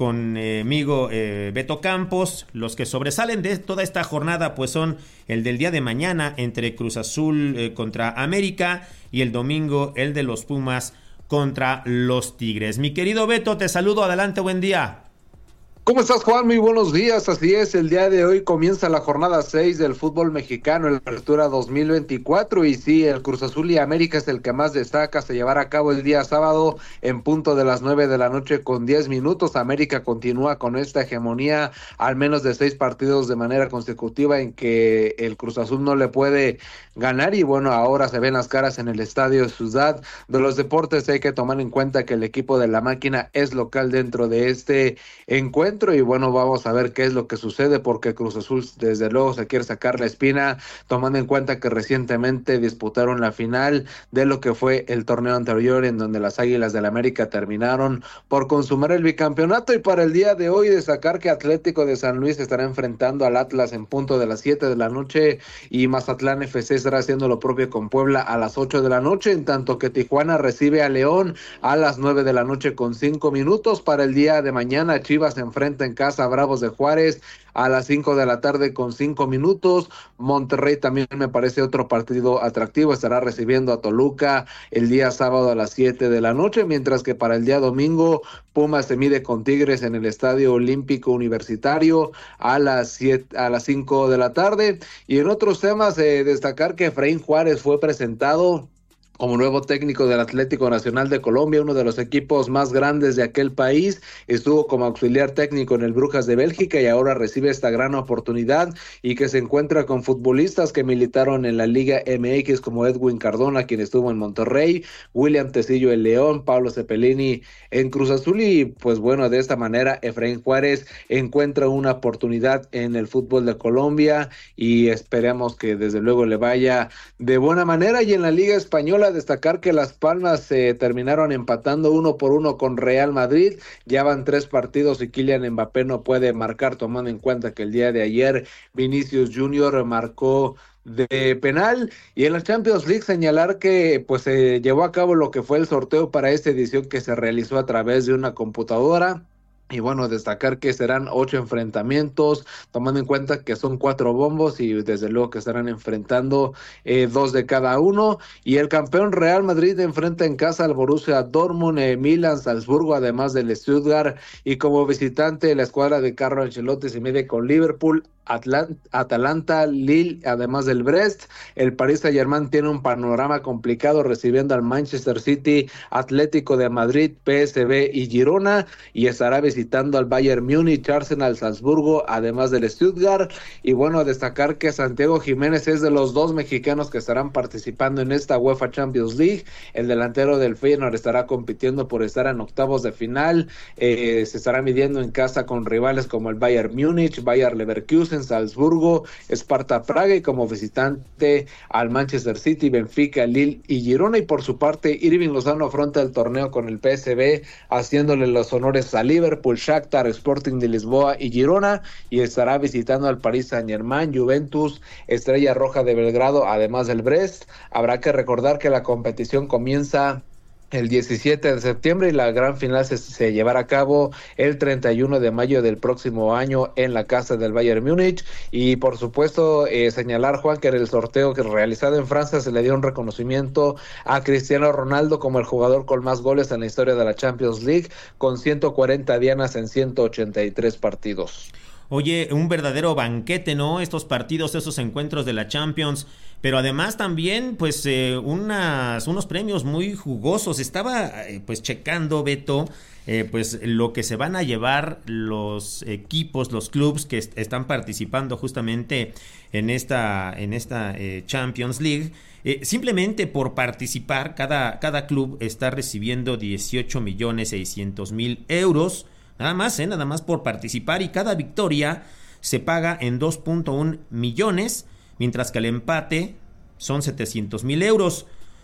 conmigo eh, Beto Campos. Los que sobresalen de toda esta jornada pues son el del día de mañana entre Cruz Azul eh, contra América y el domingo el de los Pumas contra los Tigres. Mi querido Beto, te saludo, adelante, buen día. ¿Cómo estás, Juan? Muy buenos días. Así es, el día de hoy comienza la jornada seis del fútbol mexicano en la apertura dos mil veinticuatro y sí, el Cruz Azul y América es el que más destaca. Se llevará a cabo el día sábado en punto de las nueve de la noche con diez minutos. América continúa con esta hegemonía al menos de seis partidos de manera consecutiva en que el Cruz Azul no le puede ganar y bueno, ahora se ven las caras en el Estadio Ciudad de los Deportes. Hay que tomar en cuenta que el equipo de la máquina es local dentro de este encuentro y bueno, vamos a ver qué es lo que sucede porque Cruz Azul desde luego se quiere sacar la espina, tomando en cuenta que recientemente disputaron la final de lo que fue el torneo anterior en donde las Águilas del América terminaron por consumar el bicampeonato. Y para el día de hoy destacar que Atlético de San Luis estará enfrentando al Atlas en punto de las siete de la noche y Mazatlán F C estará haciendo lo propio con Puebla a las ocho de la noche, en tanto que Tijuana recibe a León a las nueve de la noche con cinco minutos. Para el día de mañana Chivas se enfrenta en casa a Bravos de Juárez a las cinco de la tarde con cinco minutos. Monterrey también me parece otro partido atractivo, estará recibiendo a Toluca el día sábado a las siete de la noche, mientras que para el día domingo Pumas se mide con Tigres en el Estadio Olímpico Universitario a las siete, a las cinco de la tarde. Y en otros temas, eh, destacar que Efraín Juárez fue presentado como nuevo técnico del Atlético Nacional de Colombia, uno de los equipos más grandes de aquel país. Estuvo como auxiliar técnico en el Brujas de Bélgica y ahora recibe esta gran oportunidad y que se encuentra con futbolistas que militaron en la Liga M X como Edwin Cardona, quien estuvo en Monterrey, William Tecillo en León, Pablo Cepelini en Cruz Azul y pues bueno, de esta manera Efraín Juárez encuentra una oportunidad en el fútbol de Colombia y esperemos que desde luego le vaya de buena manera. Y en la Liga Española destacar que Las Palmas se eh, terminaron empatando uno por uno con Real Madrid. Ya van tres partidos y Kylian Mbappé no puede marcar, tomando en cuenta que el día de ayer Vinicius Junior marcó de penal. Y en la Champions League señalar que pues se eh, llevó a cabo lo que fue el sorteo para esta edición que se realizó a través de una computadora. Y bueno, destacar que serán ocho enfrentamientos, tomando en cuenta que son cuatro bombos y desde luego que estarán enfrentando eh, dos de cada uno. Y el campeón Real Madrid enfrenta en casa al Borussia Dortmund, eh, Milan, Salzburgo, además del Stuttgart. Y como visitante la escuadra de Carlo Ancelotti se mide con Liverpool, Atlant- Atalanta, Lille, además del Brest. El Paris Saint-Germain tiene un panorama complicado recibiendo al Manchester City, Atlético de Madrid, P S V y Girona, y estará visitando al Bayern Múnich, Arsenal, Salzburgo, además del Stuttgart. Y bueno, destacar que Santiago Jiménez es de los dos mexicanos que estarán participando en esta UEFA Champions League. El delantero del Feyenoord estará compitiendo por estar en octavos de final. Eh, se estará midiendo en casa con rivales como el Bayern Múnich, Bayer Leverkusen, Salzburgo, Sparta Praga y como visitante al Manchester City, Benfica, Lille y Girona. Y por su parte Irving Lozano afronta el torneo con el P S V haciéndole los honores a Liverpool, Shakhtar, Sporting de Lisboa y Girona, y estará visitando al Paris Saint-Germain, Juventus, Estrella Roja de Belgrado, además del Brest. Habrá que recordar que la competición comienza el diecisiete de septiembre y la gran final se, se llevará a cabo el treinta y uno de mayo del próximo año en la casa del Bayern Múnich. Y por supuesto eh, señalar, Juan, que en el sorteo que realizado en Francia se le dio un reconocimiento a Cristiano Ronaldo como el jugador con más goles en la historia de la Champions League, con ciento cuarenta dianas en ciento ochenta y tres partidos. Oye, un verdadero banquete, ¿no? Estos partidos, esos encuentros de la Champions, pero además también, pues, eh, unas, unos premios muy jugosos. Estaba, eh, pues, checando, Beto, eh, pues, lo que se van a llevar los equipos, los clubes que est- están participando justamente en esta, en esta eh, Champions League. Eh, simplemente por participar, cada, cada club está recibiendo dieciocho millones seiscientos mil euros. Nada más, ¿eh? Nada más por participar, y cada victoria se paga en dos punto uno millones, mientras que el empate son setecientos mil euros.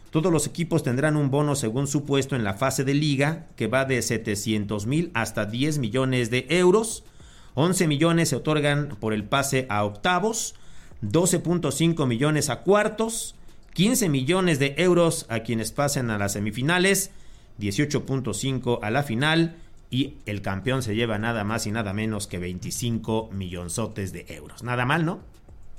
Todos los equipos tendrán un bono según su puesto en la fase de liga, que va de setecientos mil hasta diez millones de euros. once millones se otorgan por el pase a octavos, doce punto cinco millones a cuartos, quince millones de euros a quienes pasen a las semifinales, dieciocho punto cinco a la final, y el campeón se lleva nada más y nada menos que veinticinco millonzotes de euros. Nada mal, ¿no?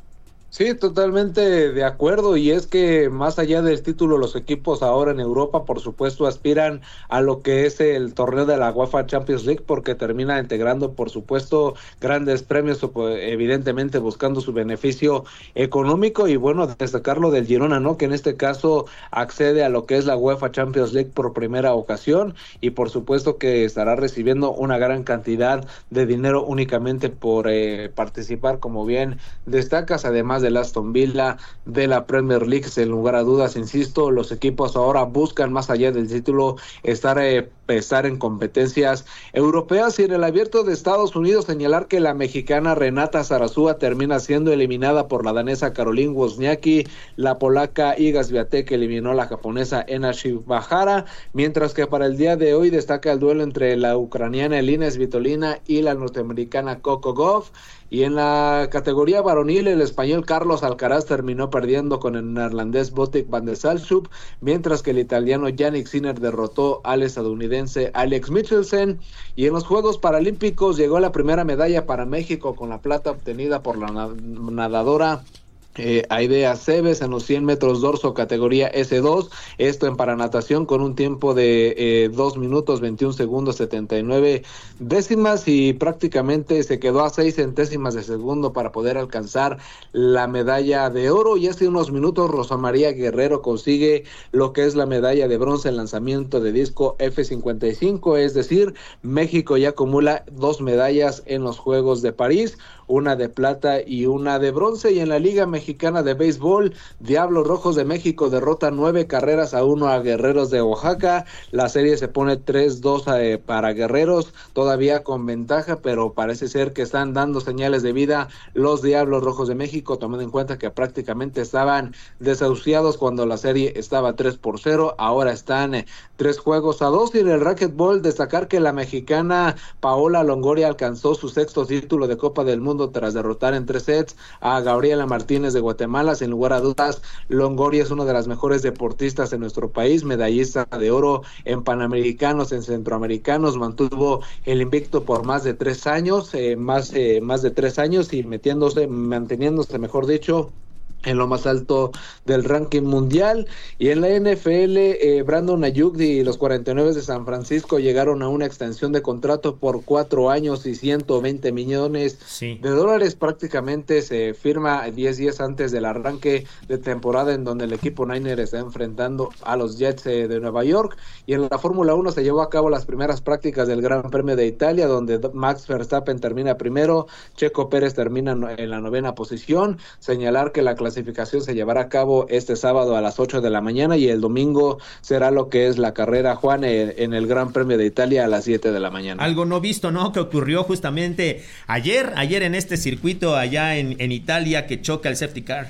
Sí, totalmente de acuerdo, y es que más allá del título, los equipos ahora en Europa, por supuesto, aspiran a lo que es el torneo de la UEFA Champions League, porque termina integrando, por supuesto, grandes premios, evidentemente buscando su beneficio económico, y bueno, destacar lo del Girona, ¿no? Que en este caso accede a lo que es la UEFA Champions League por primera ocasión, y por supuesto que estará recibiendo una gran cantidad de dinero únicamente por eh, participar, como bien destacas, además del Aston Villa, de la Premier League. Sin lugar a dudas, insisto, los equipos ahora buscan, más allá del título, estar, eh, estar en competencias europeas. Y en el Abierto de Estados Unidos, señalar que la mexicana Renata Zarazúa termina siendo eliminada por la danesa Caroline Wozniacki. La polaca Iga Swiatek eliminó a la japonesa Ena Shibahara, mientras que para el día de hoy destaca el duelo entre la ucraniana Elina Svitolina y la norteamericana Coco Gauff. Y en la categoría varonil, el español Carlos Alcaraz terminó perdiendo con el neerlandés Botic van der Zalschup, mientras que el italiano Yannick Sinner derrotó al estadounidense Alex Michelsen. Y en los Juegos Paralímpicos llegó la primera medalla para México, con la plata obtenida por la nadadora Eh, Aidea Cebes en los cien metros dorso categoría ese dos, esto en paranatación, con un tiempo de eh, dos minutos veintiún segundos setenta y nueve décimas, y prácticamente se quedó a seis centésimas de segundo para poder alcanzar la medalla de oro. Y hace unos minutos Rosa María Guerrero consigue lo que es la medalla de bronce en lanzamiento de disco efe cincuenta y cinco, es decir, México ya acumula dos medallas en los Juegos de París, una de plata y una de bronce. Y en la Liga Mexicana de Béisbol, Diablos Rojos de México derrota nueve carreras a uno a Guerreros de Oaxaca. La serie se pone tres dos eh, para Guerreros, todavía con ventaja, pero parece ser que están dando señales de vida los Diablos Rojos de México, tomando en cuenta que prácticamente estaban desahuciados cuando la serie estaba tres por cero, ahora están eh, tres juegos a dos. Y en el racquetball, destacar que la mexicana Paola Longoria alcanzó su sexto título de Copa del Mundo tras derrotar en tres sets a Gabriela Martínez de Guatemala. Sin lugar a dudas, Longoria es una de las mejores deportistas en nuestro país, medallista de oro en Panamericanos, en Centroamericanos, mantuvo el invicto por más de tres años, eh, más, eh, más de tres años y metiéndose, manteniéndose, mejor dicho, en lo más alto del ranking mundial. Y en la N F L, eh, Brandon Ayuk y los cuarenta y nueve de San Francisco llegaron a una extensión de contrato por cuatro años y ciento veinte millones sí. de dólares. Prácticamente se firma diez días antes del arranque de temporada, en donde el equipo Niner está enfrentando a los Jets eh, de Nueva York. Y en la Fórmula uno se llevó a cabo las primeras prácticas del Gran Premio de Italia, donde Max Verstappen termina primero, Checo Pérez termina en la novena posición. Señalar que la clasificación se llevará a cabo este sábado a las ocho de la mañana, y el domingo será lo que es la carrera, Juan, en el Gran Premio de Italia a las siete de la mañana. Algo no visto, ¿no? Que ocurrió justamente ayer, ayer en este circuito allá en, en Italia, que choca el safety car.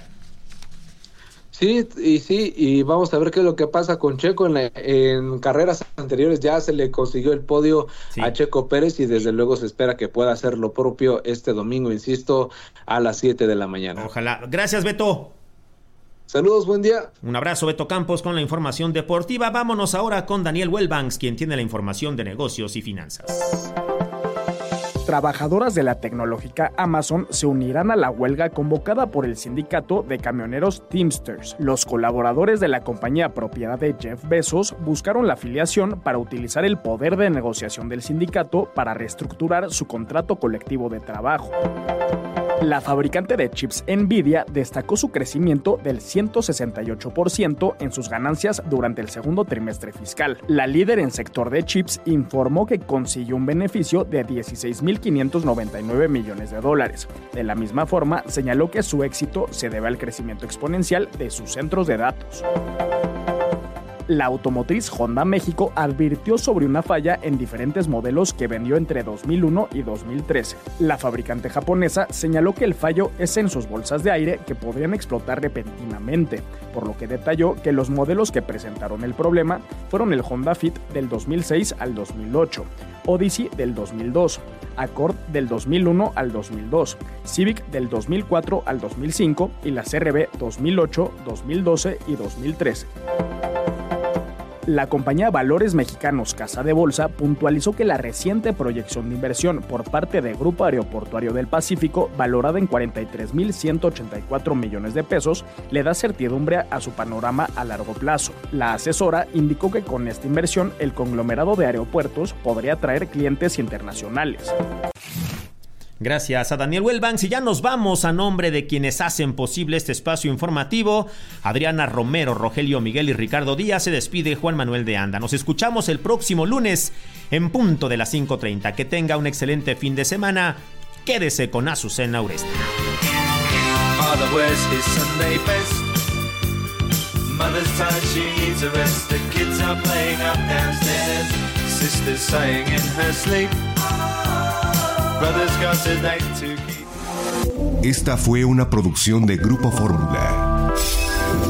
Sí, y sí, y vamos a ver qué es lo que pasa con Checo. En, la, en carreras anteriores ya se le consiguió el podio sí. a Checo Pérez, y desde luego se espera que pueda hacer lo propio este domingo, insisto, a las siete de la mañana. Ojalá. Gracias, Beto. Saludos, buen día. Un abrazo, Beto Campos, con la información deportiva. Vámonos ahora con Daniel Wellbanks, quien tiene la información de negocios y finanzas. Trabajadoras de la tecnológica Amazon se unirán a la huelga convocada por el sindicato de camioneros Teamsters. Los colaboradores de la compañía propiedad de Jeff Bezos buscaron la afiliación para utilizar el poder de negociación del sindicato para reestructurar su contrato colectivo de trabajo. La fabricante de chips Nvidia destacó su crecimiento del ciento sesenta y ocho por ciento en sus ganancias durante el segundo trimestre fiscal. La líder en sector de chips informó que consiguió un beneficio de dieciséis mil quinientos noventa y nueve millones de dólares. De la misma forma, señaló que su éxito se debe al crecimiento exponencial de sus centros de datos. la automotriz Honda México advirtió sobre una falla en diferentes modelos que vendió entre dos mil uno y dos mil trece. La fabricante japonesa señaló que el fallo es en sus bolsas de aire que podrían explotar repentinamente, por lo que detalló que los modelos que presentaron el problema fueron el Honda Fit del dos mil seis al dos mil ocho, Odyssey del dos mil dos, Accord del dos mil uno al dos mil dos, Civic del dos mil cuatro al dos mil cinco y las R B dos mil ocho, dos mil doce y dos mil trece. La compañía Valores Mexicanos Casa de Bolsa puntualizó que la reciente proyección de inversión por parte del Grupo Aeroportuario del Pacífico, valorada en cuarenta y tres mil ciento ochenta y cuatro millones de pesos, le da certidumbre a su panorama a largo plazo. La asesora indicó que con esta inversión el conglomerado de aeropuertos podría atraer clientes internacionales. Gracias a Daniel Wellbanks y ya nos vamos. A nombre de quienes hacen posible este espacio informativo, Adriana Romero, Rogelio Miguel y Ricardo Díaz, se despide Juan Manuel de Anda. Nos escuchamos el próximo lunes en punto de las cinco treinta. Que tenga un excelente fin de semana. Quédese con Azucena Uresti. Esta fue una producción de Grupo Fórmula.